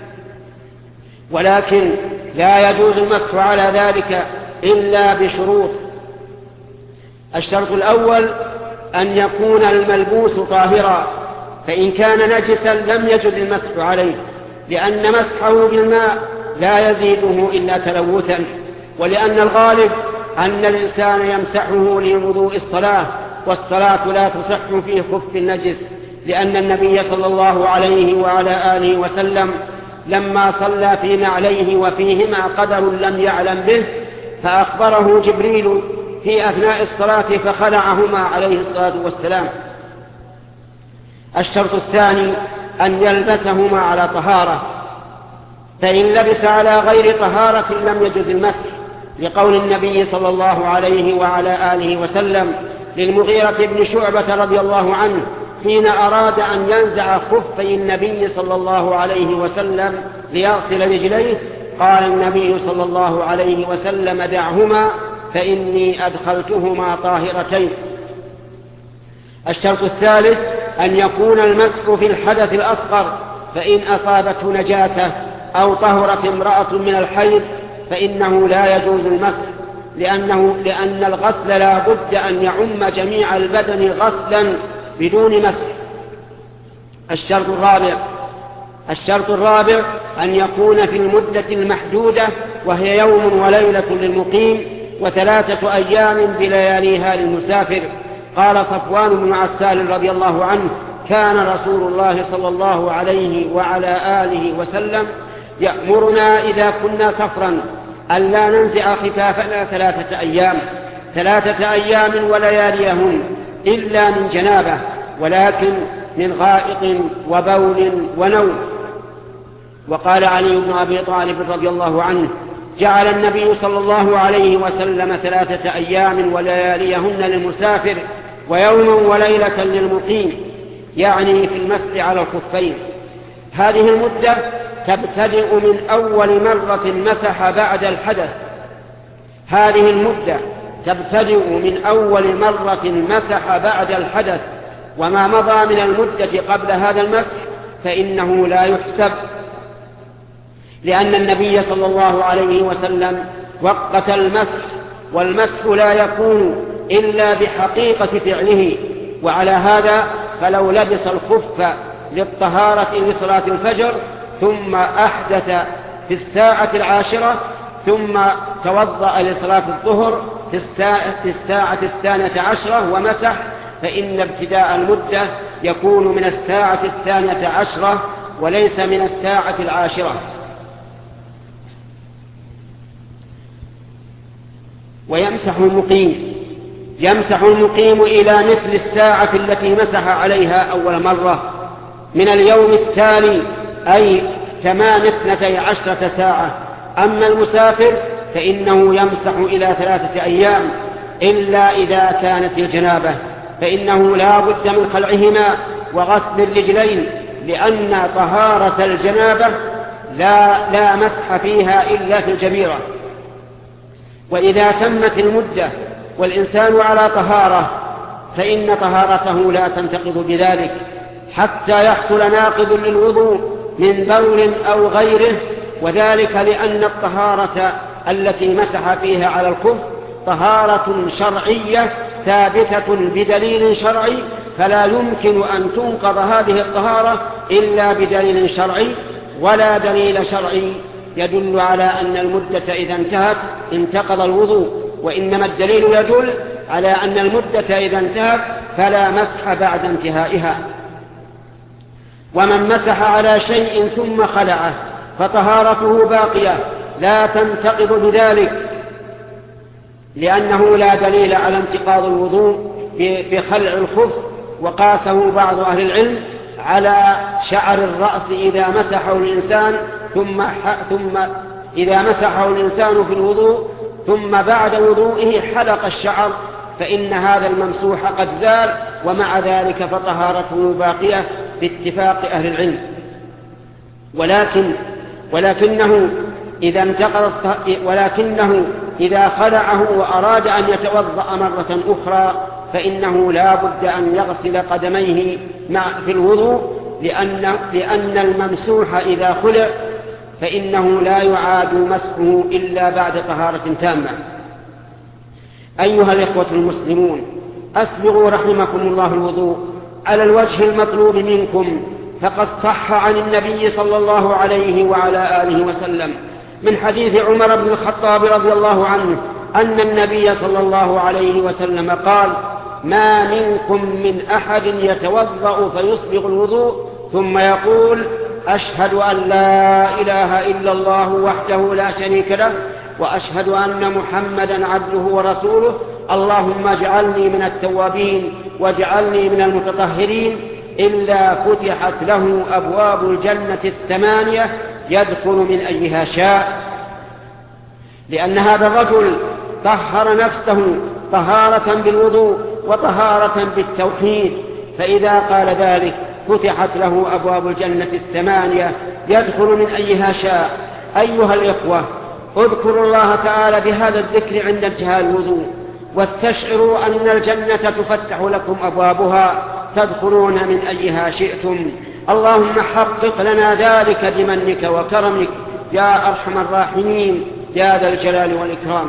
ولكن لا يجوز المسح على ذلك إلا بشروط. الشرط الأول أن يكون الملبوس طاهرا، فإن كان نجسا لم يجوز المسح عليه، لأن مسحه بالماء لا يزيده إلا تلوثا، ولأن الغالب أن الإنسان يمسحه لوضوء الصلاة، والصلاة لا تصح في خف النجس، لأن النبي صلى الله عليه وعلى آله وسلم لما صلى في نعليه وفيهما قدر لم يعلم به، فأخبره جبريل في أثناء الصلاة فخلعهما عليه الصلاة والسلام. الشرط الثاني أن يلبسهما على طهارة، فإن لبس على غير طهارة لم يجوز المسح، لقول النبي صلى الله عليه وعلى آله وسلم للمغيرة بن شعبة رضي الله عنه حين أراد أن ينزع خفي النبي صلى الله عليه وسلم ليغسل رجليه، قال النبي صلى الله عليه وسلم: دعهما فإني أدخلتهما طاهرتين. الشرط الثالث أن يكون المسح في الحدث الأصغر، فإن أصابته نجاسة أو طهرت امرأة من الحيض فإنه لا يجوز المسح، لأنه لأن الغسل لا بد أن يعم جميع البدن غسلا بدون مسح. الشرط الرابع الشرط الرابع أن يكون في المدة المحدودة، وهي يوم وليلة للمقيم وثلاثة أيام بلياليها للمسافر. قال صفوان بن عسال رضي الله عنه: كان رسول الله صلى الله عليه وعلى آله وسلم يأمرنا إذا كنا سفرا ألا ننزع خفافنا ثلاثة أيام ثلاثة أيام ولياليهن إلا من جنابه، ولكن من غائط وبول ونوم. وقال علي بن أبي طالب رضي الله عنه: جعل النبي صلى الله عليه وسلم ثلاثة أيام ولياليهن للمسافر ويوما وليلة للمقيم، يعني في المسح على الخفين. هذه المدة تبتدئ من أول مرة مسح بعد الحدث هذه المدة تبتدئ من أول مرة مسح بعد الحدث، وما مضى من المدة قبل هذا المسح فإنه لا يحسب، لأن النبي صلى الله عليه وسلم وقت المسح، والمسح لا يكون إلا بحقيقة فعله. وعلى هذا فلو لبس الخف للطهارة لصلاة الفجر ثم أحدث في الساعة العاشرة ثم توضأ لصلاة الظهر في الساعة الثانية عشرة ومسح، فإن ابتداء المدة يكون من الساعة الثانية عشرة وليس من الساعة العاشرة. ويمسح المقيم يمسح المقيم إلى مثل الساعة التي مسح عليها أول مرة من اليوم التالي، أي تمام اثنتي عشرة ساعة. أما المسافر فإنه يمسح إلى ثلاثة أيام إلا إذا كانت الجنابة، فإنه لا بد من خلعهما وغسل الرجلين، لأن طهارة الجنابة لا, لا مسح فيها إلا في الجبيرة. وإذا تمت المدة والإنسان على طهارة فإن طهارته لا تنتقض بذلك حتى يحصل ناقض للوضوء من بول أو غيره، وذلك لأن الطهارة التي مسح فيها على الخف طهارة شرعية ثابتة بدليل شرعي، فلا يمكن أن تنقض هذه الطهارة إلا بدليل شرعي، ولا دليل شرعي يدل على أن المدة إذا انتهت انتقض الوضوء، وإنما الدليل يدل على أن المدة إذا انتهت فلا مسح بعد انتهائها. ومن مسح على شيء ثم خلعه فطهارته باقية لا تنتقض بذلك، لأنه لا دليل على انتقاض الوضوء بخلع الخف. وقاسه بعض أهل العلم على شعر الرأس إذا مسحه الإنسان ثم, ثم إذا مسحه الإنسان في الوضوء ثم بعد وضوئه حلق الشعر، فإن هذا الممسوح قد زال، ومع ذلك فطهارته باقية باتفاق أهل العلم. ولكن ولكنه إذا انتقض ولكنه إذا خلعه وأراد أن يتوضأ مرة أخرى فإنه لا بد أن يغسل قدميه في الوضوء، لأن, لأن الممسوح إذا خلع فإنه لا يعاد مسحه إلا بعد طهارة تامة. أيها الإخوة المسلمون، أسبغوا رحمكم الله الوضوء على الوجه المطلوب منكم، فقد صح عن النبي صلى الله عليه وعلى آله وسلم من حديث عمر بن الخطاب رضي الله عنه أن النبي صلى الله عليه وسلم قال: ما منكم من أحد يتوضأ فيصبغ الوضوء ثم يقول: أشهد أن لا إله إلا الله وحده لا شريك له وأشهد أن محمدا عبده ورسوله، اللهم اجعلني من التوابين واجعلني من المتطهرين، إلا فتحت له أبواب الجنة الثمانية يدخل من أيها شاء. لأن هذا الرجل طهر نفسه طهارة بالوضوء وطهارة بالتوحيد، فإذا قال ذلك فتحت له أبواب الجنة الثمانية يدخل من أيها شاء. أيها الإخوة، اذكروا الله تعالى بهذا الذكر عند انتهاء الوضوء، واستشعروا أن الجنة تفتح لكم أبوابها تدخلون من أيها شئتم. اللهم حقق لنا ذلك بمنك وكرمك يا أرحم الراحمين يا ذا الجلال والإكرام.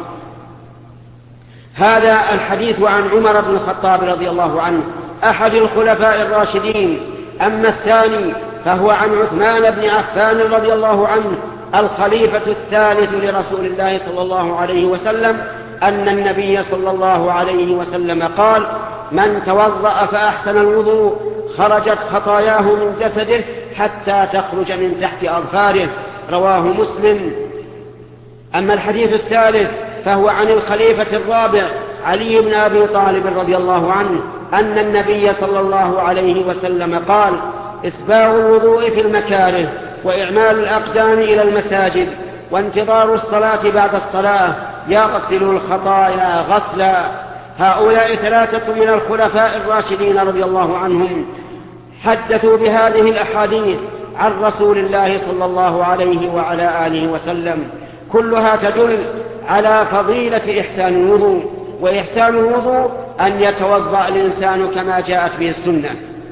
هذا الحديث عن عمر بن الخطاب رضي الله عنه أحد الخلفاء الراشدين. أما الثاني فهو عن عثمان بن عفان رضي الله عنه الخليفة الثالث لرسول الله صلى الله عليه وسلم أن النبي صلى الله عليه وسلم قال: من توضأ فأحسن الوضوء خرجت خطاياه من جسده حتى تخرج من تحت أظفاره. رواه مسلم. أما الحديث الثالث فهو عن الخليفة الرابع علي بن أبي طالب رضي الله عنه أن النبي صلى الله عليه وسلم قال: إسباغ الوضوء في المكاره وإعمال الأقدام إلى المساجد وانتظار الصلاة بعد الصلاة يغسل الخطايا غسلا. هؤلاء ثلاثة من الخلفاء الراشدين رضي الله عنهم حدثوا بهذه الأحاديث عن رسول الله صلى الله عليه وعلى آله وسلم، كلها تدل على فضيلة إحسان الوضوء. وإحسان الوضوء أن يتوضأ الإنسان كما جاءت به السنة.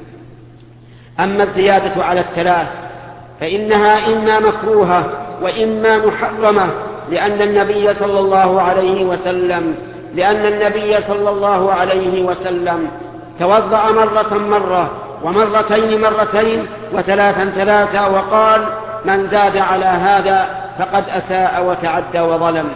أما الزيادة على الثلاث فإنها إما مكروهة وإما محرمة، لأن النبي صلى الله عليه وسلم لأن النبي صلى الله عليه وسلم توضأ مرة مرة ومرتين مرتين وثلاثا ثلاثا، وقال: من زاد على هذا فقد أساء وتعدى وظلم.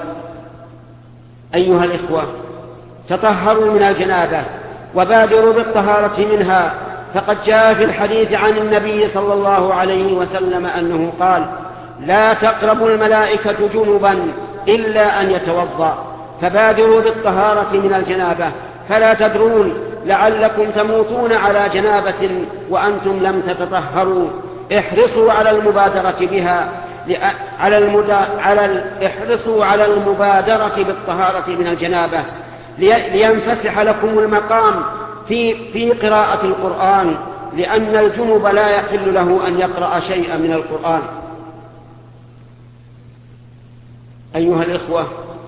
أيها الإخوة، تطهروا من الجنابة وبادروا بالطهارة منها، فقد جاء في الحديث عن النبي صلى الله عليه وسلم أنه قال: لا تقرب الملائكة جنبا إلا أن يتوضأ. فبادروا بالطهارة من الجنابة، فلا تدرون لعلكم تموتون على جنابة وأنتم لم تتطهروا. احرصوا على المبادرة بها على المدا... على ال... احرصوا على المبادرة بالطهارة من الجنابة لينفسح لكم المقام في في قراءة القرآن، لأن الجنب لا يحل له أن يقرأ شيئا من القرآن. أيها الإخوة،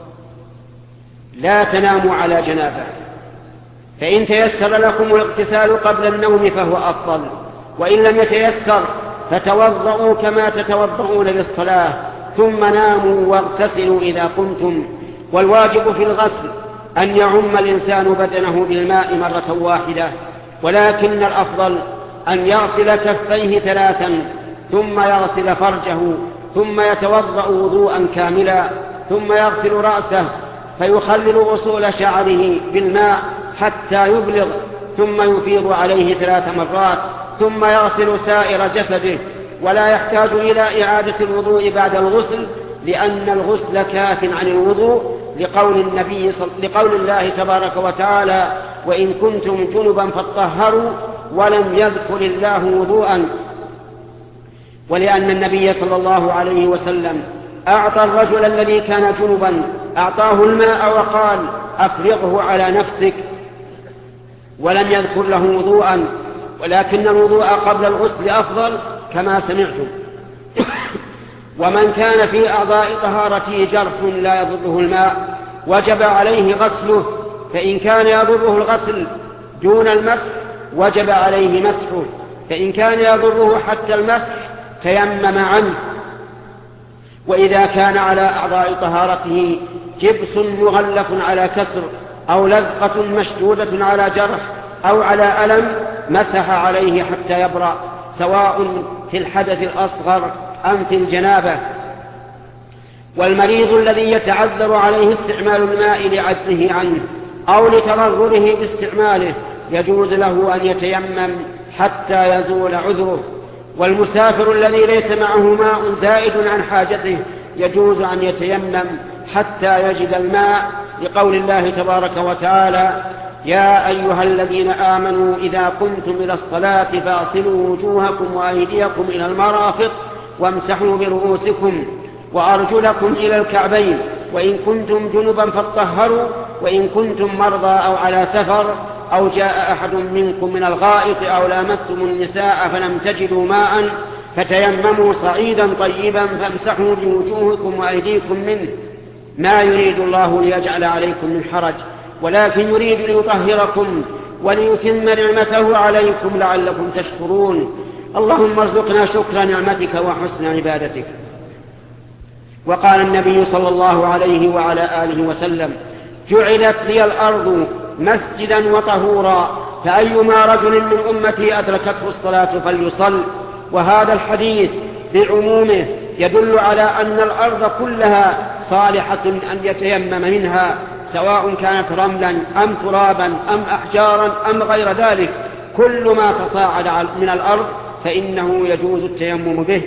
لا تناموا على جنابة، فإن تيسر لكم الاغتسال قبل النوم فهو أفضل، وإن لم يتيسر فتوضؤوا كما تتوضؤون للصلاة، ثم ناموا واغتسلوا إذا قمتم. والواجب في الغسل أن يعم الإنسان بدنه بالماء مرة واحدة، ولكن الأفضل أن يغسل كفيه ثلاثا ثم يغسل فرجه ثم يتوضأ وضوءا كاملا، ثم يغسل رأسه فيخلل أصول شعره بالماء حتى يبلغ، ثم يفيض عليه ثلاث مرات، ثم يغسل سائر جسده، ولا يحتاج إلى إعادة الوضوء بعد الغسل، لأن الغسل كاف عن الوضوء، لقول النبي صل... لقول الله تبارك وتعالى: وإن كنتم جنبا فاطهروا، ولم يذكر الله وضوءا. ولأن النبي صلى الله عليه وسلم أعطى الرجل الذي كان جنبا أعطاه الماء وقال: أفرغه على نفسك، ولم يذكر له وضوءا، ولكن الوضوء قبل الغسل أفضل كما سمعتم. ومن كان في أعضاء طهارته جرح لا يضره الماء وجب عليه غسله، فإن كان يضره الغسل دون المسح وجب عليه مسحه، فإن كان يضره حتى المسح تيمم عنه. وإذا كان على أعضاء طهارته جبس مغلف على كسر أو لزقة مشدودة على جرح أو على ألم مسح عليه حتى يبرأ، سواء في الحدث الأصغر أم في الجنابة. والمريض الذي يتعذر عليه استعمال الماء لعجزه عنه أو لتضرره باستعماله يجوز له أن يتيمم حتى يزول عذره. والمسافر الذي ليس معه ماء زائد عن حاجته يجوز أن يتيمم حتى يجد الماء، لقول الله تبارك وتعالى: يا أيها الذين آمنوا إذا قمتم إلى الصلاة فاغسلوا وجوهكم وأيديكم إلى المرافق وامسحوا برؤوسكم وأرجلكم إلى الكعبين، وإن كنتم جنبا فاطهروا، وإن كنتم مرضى أو على سفر أو جاء أحد منكم من الغائط أو لامستم النساء فلم تجدوا ماء فتيمموا صعيدا طيبا فامسحوا بوجوهكم وأيديكم منه، ما يريد الله ليجعل عليكم من حرج، ولكن يريد ليطهركم وليتم نعمته عليكم لعلكم تشكرون. اللهم ارزقنا شكر نعمتك وحسن عبادتك. وقال النبي صلى الله عليه وعلى آله وسلم: جعلت لي الأرض مسجدا وطهورا، فأيما رجل من أمتي أدركته الصلاة فليصل. وهذا الحديث بعمومه يدل على أن الأرض كلها صالحة أن يتيمم منها، سواء كانت رملا أم ترابا أم أحجارا أم غير ذلك، كل ما تصاعد من الأرض فإنه يجوز التيمم به.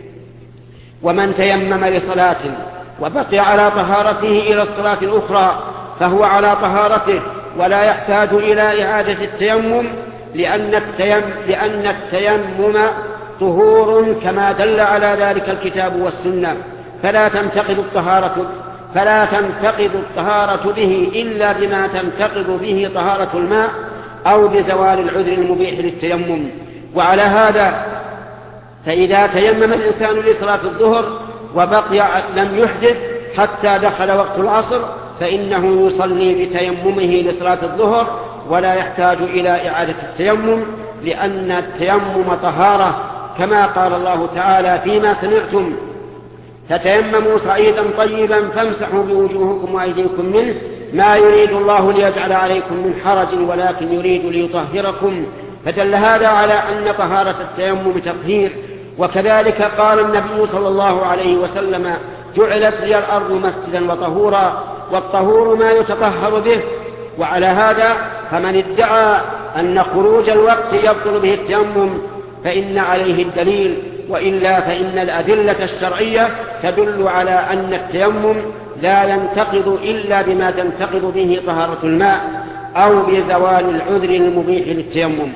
ومن تيمم لصلاة وبقي على طهارته إلى الصلاة الأخرى فهو على طهارته ولا يحتاج إلى إعادة التيمم، لأن التيمم, لأن التيمم طهور كما دل على ذلك الكتاب والسنة، فلا تنتقض الطهارة فلا تنتقض الطهارة به إلا بما تنتقض به طهارة الماء أو بزوال العذر المبيح للتيمم. وعلى هذا فإذا تيمم الإنسان لصلاة الظهر وبقي لم يحدث حتى دخل وقت العصر فإنه يصلي بتيممه لصلاة الظهر ولا يحتاج إلى إعادة التيمم، لأن التيمم طهارة، كما قال الله تعالى: فيما سمعتم فتيمموا صعيدا طيبا فامسحوا بوجوهكم وأيديكم منه، ما يريد الله ليجعل عليكم من حرج ولكن يريد ليطهركم. فدل هذا على أن طهارة التيمم تطهير. وكذلك قال النبي صلى الله عليه وسلم: جعلت لي الأرض مسجدا وطهورا، والطهور ما يتطهر به. وعلى هذا فمن ادعى أن خروج الوقت يبطل به التيمم فإن عليه الدليل، وإلا فإن الأدلة الشرعية تدل على أن التيمم لا ينتقض إلا بما تنتقض به طهارة الماء أو بزوال العذر المبيح للتيمم.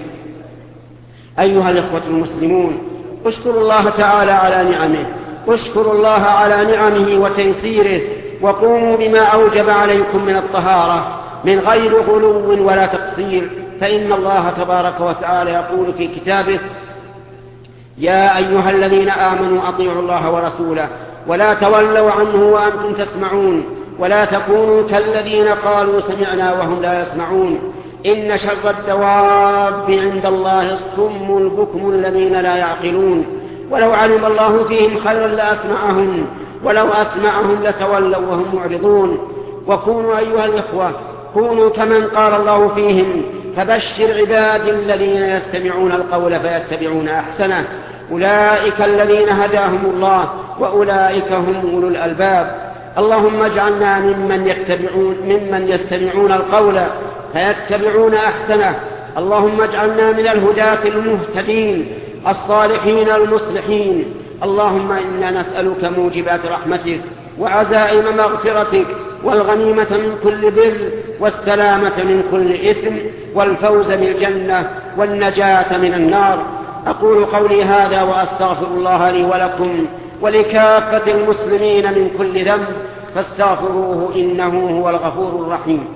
أيها الإخوة المسلمون، اشكروا الله تعالى على نعمه، اشكروا الله على نعمه وتيسيره، وقوموا بما أوجب عليكم من الطهارة من غير غلو ولا تقصير، فإن الله تبارك وتعالى يقول في كتابه: يا أيها الذين آمنوا أطيعوا الله ورسوله ولا تولوا عنه وأنتم تسمعون، ولا تكونوا كالذين قالوا سمعنا وهم لا يسمعون، إن شر الدواب عند الله الصم البكم الذين لا يعقلون، ولو علم الله فيهم خيرا لأسمعهم ولو أسمعهم لتولوا وهم معرضون. وكونوا أيها الإخوة كونوا كمن قال الله فيهم: فبشر عبادي الذين يستمعون القول فيتبعون أحسنه، أولئك الذين هداهم الله وأولئك هم أولو الألباب. اللهم اجعلنا ممن يتبعون ممن يستمعون القول فيتبعون أحسنه، اللهم اجعلنا من الهداة المهتدين الصالحين المصلحين. اللهم إنا نسألك موجبات رحمتك وعزائم مغفرتك والغنيمة من كل بر والسلامة من كل إثم والفوز بالجنة والنجاة من النار. أقول قولي هذا وأستغفر الله لي ولكم ولكافة المسلمين من كل ذنب فاستغفروه إنه هو الغفور الرحيم.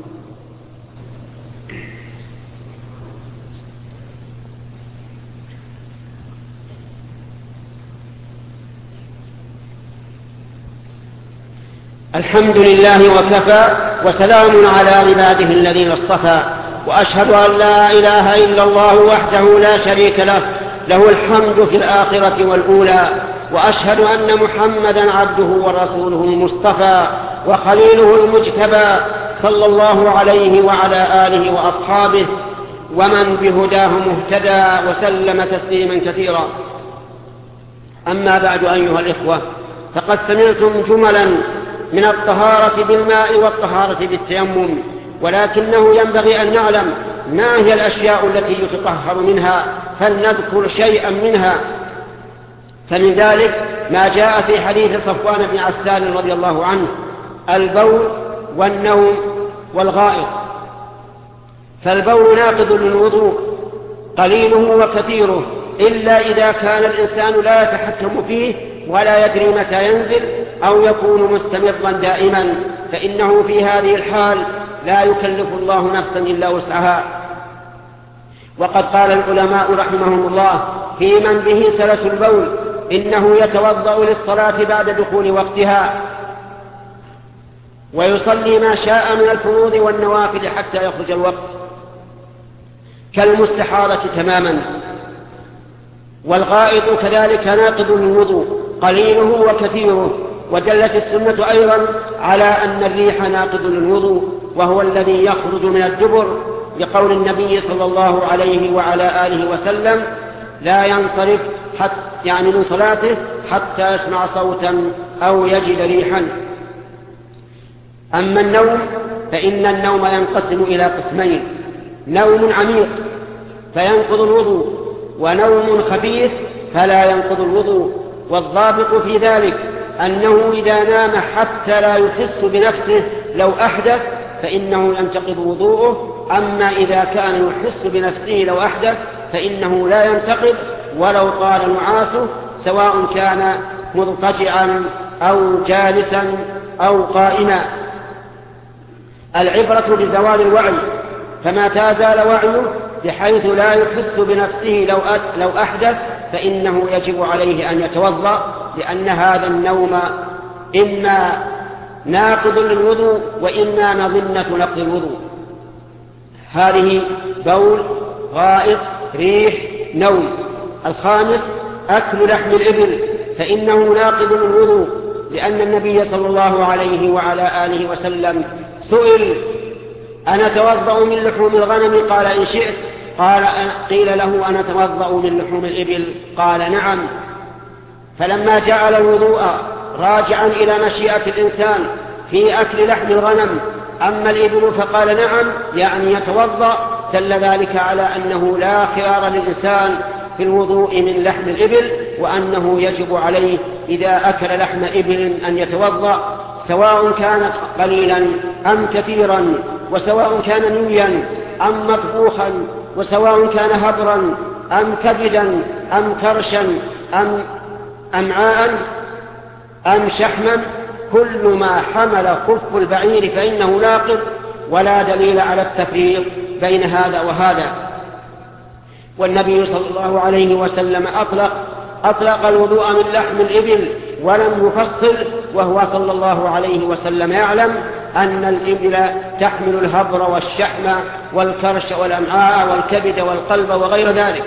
الحمد لله وكفى وسلام على عباده الذين اصطفى، وأشهد أن لا إله إلا الله وحده لا شريك له له الحمد في الآخرة والأولى، وأشهد أن محمدا عبده ورسوله المصطفى وخليله المجتبى صلى الله عليه وعلى آله وأصحابه ومن بهداه مهتدى وسلم تسليما كثيرا. أما بعد أيها الإخوة، فقد سمعتم جملا من الطهارة بالماء والطهارة بالتيمم، ولكنه ينبغي أن نعلم ما هي الأشياء التي يتطهر منها، فلنذكر شيئا منها. فمن ذلك ما جاء في حديث صفوان بن عسال رضي الله عنه: البول والنوم والغائط. فالبول ناقض للوضوء قليله وكثيره، إلا إذا كان الإنسان لا يتحكم فيه ولا يدري متى ينزل أو يكون مستمرا دائما، فإنه في هذه الحال لا يكلف الله نفسا إلا وسعها. وقد قال العلماء رحمهم الله في من به سلس البول إنه يتوضأ للصلاة بعد دخول وقتها ويصلي ما شاء من الفروض والنوافل حتى يخرج الوقت كالمستحاضة تماما. والغائط كذلك ناقض للوضوء قليله وكثيره، ودلت السنة أيضا على أن الريح ناقض للوضوء، وهو الذي يخرج من الدبر، لقول النبي صلى الله عليه وعلى آله وسلم: لا ينصرف حتى يعني من صلاته حتى يسمع صوتا أو يجد ريحا. أما النوم فإن النوم ينقسم إلى قسمين: نوم عميق فينقض الوضوء، ونوم خفيف فلا ينقض الوضوء. والضابط في ذلك أنه إذا نام حتى لا يحس بنفسه لو أحدث فإنه ينتقض وضوءه، أما إذا كان يحس بنفسه لو أحدث فإنه لا ينتقض ولو طال نعاسه، سواء كان مضطجعا أو جالسا أو قائما. العبرة بزوال الوعي، فما زال وعيه بحيث لا يحس بنفسه لو لو أحدث فإنه يجب عليه أن يتوضأ، لأن هذا النوم إما ناقض للوضوء وإما مظنة نقض الوضوء. هذه بول، غائط، ريح، نوم. الخامس أكل لحم الإبل، فإنه ناقض للوضوء، لأن النبي صلى الله عليه وعلى آله وسلم سئل: أنا أتوضأ من لحوم الغنم؟ قال: إن شئت. قال قيل له: أنا أتوضأ من لحوم الإبل؟ قال: نعم. فلما جعل الوضوء راجعا إلى مشيئة الإنسان في أكل لحم الغنم، أما الإبل فقال نعم، يعني يتوضأ، دل ذلك على أنه لا خيار للإنسان في الوضوء من لحم الإبل، وأنه يجب عليه إذا أكل لحم إبل أن يتوضأ، سواء كان قليلا أم كثيرا، وسواء كان نويا أم مطبوخا، وسواء كان هبرا أم كبدا أم كرشا أم أمعاء أم شحما، كل ما حمل خف البعير فإنه ناقض، ولا دليل على التفريق بين هذا وهذا. والنبي صلى الله عليه وسلم أطلق, أطلق الوضوء من لحم الإبل ولم يفصل، وهو صلى الله عليه وسلم يعلم أن الإبل تحمل الهبر والشحم والكرش والأمعاء والكبد والقلب وغير ذلك.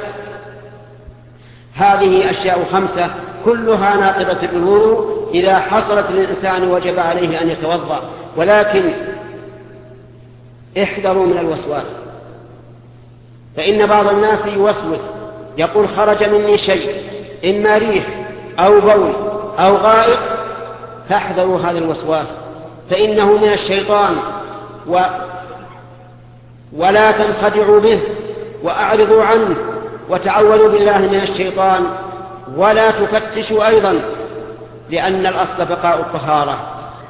هذه أشياء خمسة كلها ناقضة للوضوء، إذا حصلت للإنسان وجب عليه أن يتوضأ. ولكن احذروا من الوسواس، فإن بعض الناس يوسوس يقول: خرج مني شيء، إما ريح أو بول أو غائط، فاحذروا هذا الوسواس، فإنه من الشيطان، و ولا تنخدعوا به وأعرضوا عنه وتعوذوا بالله من الشيطان، ولا تفتشوا أيضا، لأن الأصل بقاء الطهارة.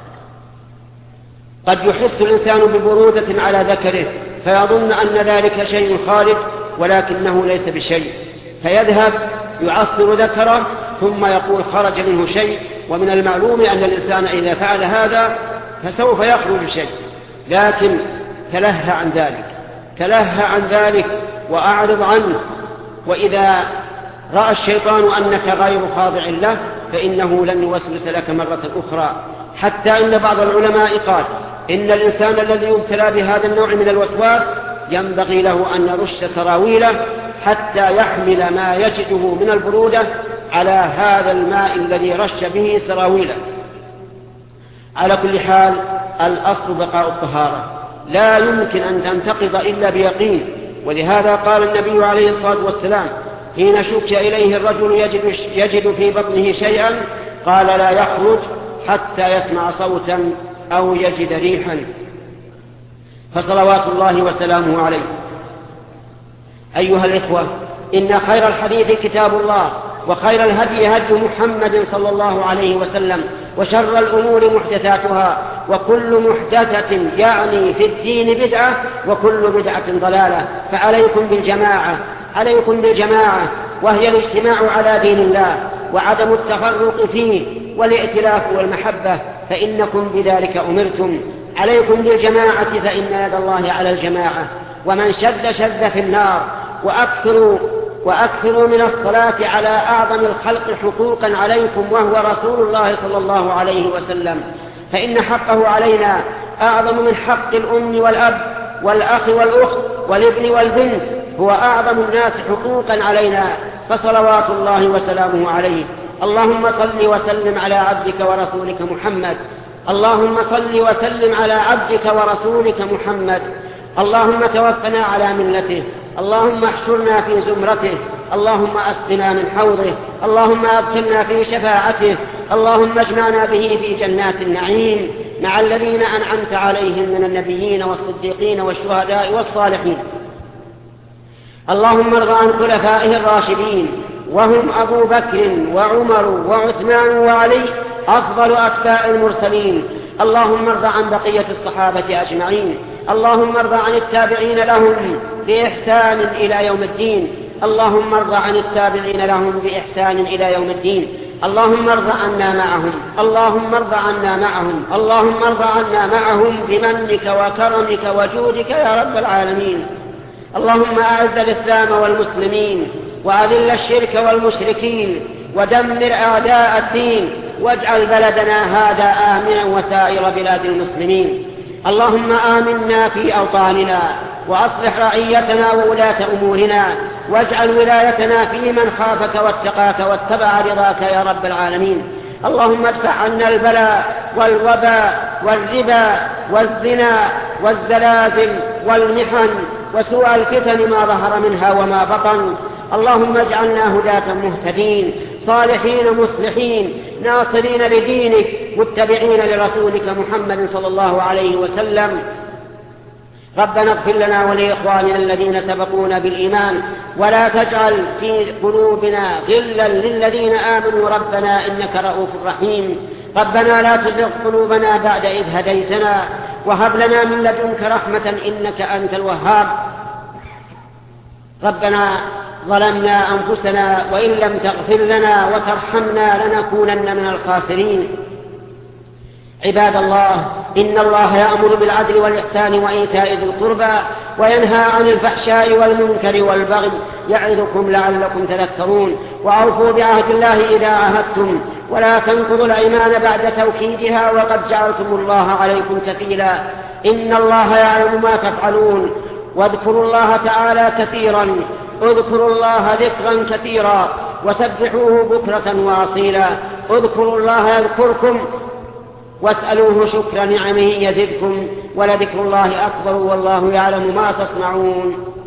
قد يحس الإنسان ببرودة على ذكره فيظن أن ذلك شيء خارج، ولكنه ليس بشيء، فيذهب يعصر ذكره ثم يقول خرج منه شيء، ومن المعلوم أن الإنسان إذا فعل هذا فسوف يخرج شيء، لكن تلهى عن ذلك، تلهى عن ذلك وأعرض عنه. وإذا رأى الشيطان أنك غير خاضع له فإنه لن يوسوس لك مرة أخرى. حتى إن بعض العلماء قال إن الإنسان الذي يبتلى بهذا النوع من الوسواس ينبغي له أن يرش سراويله حتى يحمل ما يجده من البرودة على هذا الماء الذي رش به سراويله. على كل حال الأصل بقاء الطهارة، لا يمكن أن تنتقض إلا بيقين. ولهذا قال النبي عليه الصلاة والسلام حين شك إليه الرجل يجد, يجد في بطنه شيئا، قال: لا يخرج حتى يسمع صوتا أو يجد ريحا. فصلوات الله وسلامه عليه. أيها الإخوة، إن خير الحديث كتاب الله، وخير الهدي هدي محمد صلى الله عليه وسلم، وشر الأمور محدثاتها، وكل محدثة يعني في الدين بدعة، وكل بدعة ضلالة. فعليكم بالجماعة، عليكم بالجماعة، وهي الاجتماع على دين الله وعدم التفرق فيه والائتلاف والمحبة، فإنكم بذلك أمرتم. عليكم بالجماعة فإن يد الله على الجماعة، ومن شذ شذ في النار. وأكثروا, وأكثروا من الصلاة على أعظم الخلق حقوقا عليكم، وهو رسول الله صلى الله عليه وسلم، فإن حقه علينا أعظم من حق الأم والأب والأخ والأخت والابن والبنت، هو أعظم الناس حقوقا علينا، فصلوات الله وسلامه عليه. اللهم صل وسلم على عبدك ورسولك محمد. اللهم صل وسلم على عبدك ورسولك محمد. اللهم توفنا على ملته. اللهم احشرنا في زمرته. اللهم اسقنا من حوضه. اللهم ادخلنا في شفاعته. اللهم اجمعنا به في جنات النعيم مع الذين أنعمت عليهم من النبيين والصديقين والشهداء والصالحين. اللهم ارض عن خلفائه الراشدين وهم أبو بكر وعمر وعثمان وعلي أفضل أتباع المرسلين. اللهم ارض عن بقية الصحابة أجمعين. اللهم ارض عن التابعين لهم بإحسان إلى يوم الدين. اللهم ارض عن التابعين لهم بإحسان إلى يوم الدين. اللهم ارض عنا معهم. اللهم ارض عنا معهم. اللهم ارض عنا معهم بمنك وكرمك وجودك يا رب العالمين. اللهم أعز الإسلام والمسلمين وأذل الشرك والمشركين ودمر أعداء الدين واجعل بلدنا هذا آمنا وسائر بلاد المسلمين. اللهم آمنا في أوطاننا وأصلح رعيتنا وولاة أمورنا واجعل ولايتنا في من خافك واتقاك واتبع رضاك يا رب العالمين. اللهم ادفع عنا البلاء والوباء والربا والزنا والزلازل والمحن وسوء الفتن ما ظهر منها وما بطن. اللهم اجعلنا هداة مهتدين صالحين مصلحين ناصرين لدينك متبعين لرسولك محمد صلى الله عليه وسلم. ربنا اغفر لنا ولإخواننا الذين سبقونا بالإيمان ولا تجعل في قلوبنا غلا للذين آمنوا ربنا إنك رؤوف رحيم. ربنا لا تزغ قلوبنا بعد إذ هديتنا وهب لنا من لدنك رحمة إنك أنت الوهاب. ربنا ظلمنا أنفسنا وإن لم تغفر لنا وترحمنا لنكونن من الخاسرين. عباد الله، إن الله يأمر بالعدل والإحسان وإيتاء ذي القربى وينهى عن الفحشاء والمنكر والبغي يعظكم لعلكم تذكرون. وأوفوا بعهد الله إذا عاهدتم ولا تنقضوا الأيمان بعد توكيدها وقد جعلتم الله عليكم كفيلا. إن الله يعلم ما تفعلون. واذكروا الله تعالى كثيرا اذكروا الله ذكرا كثيرا وسبحوه بكرة وأصيلا. اذكروا الله يذكركم واسألوه شكر نعمه يزدكم ولذكر الله أكبر والله يعلم ما تصنعون.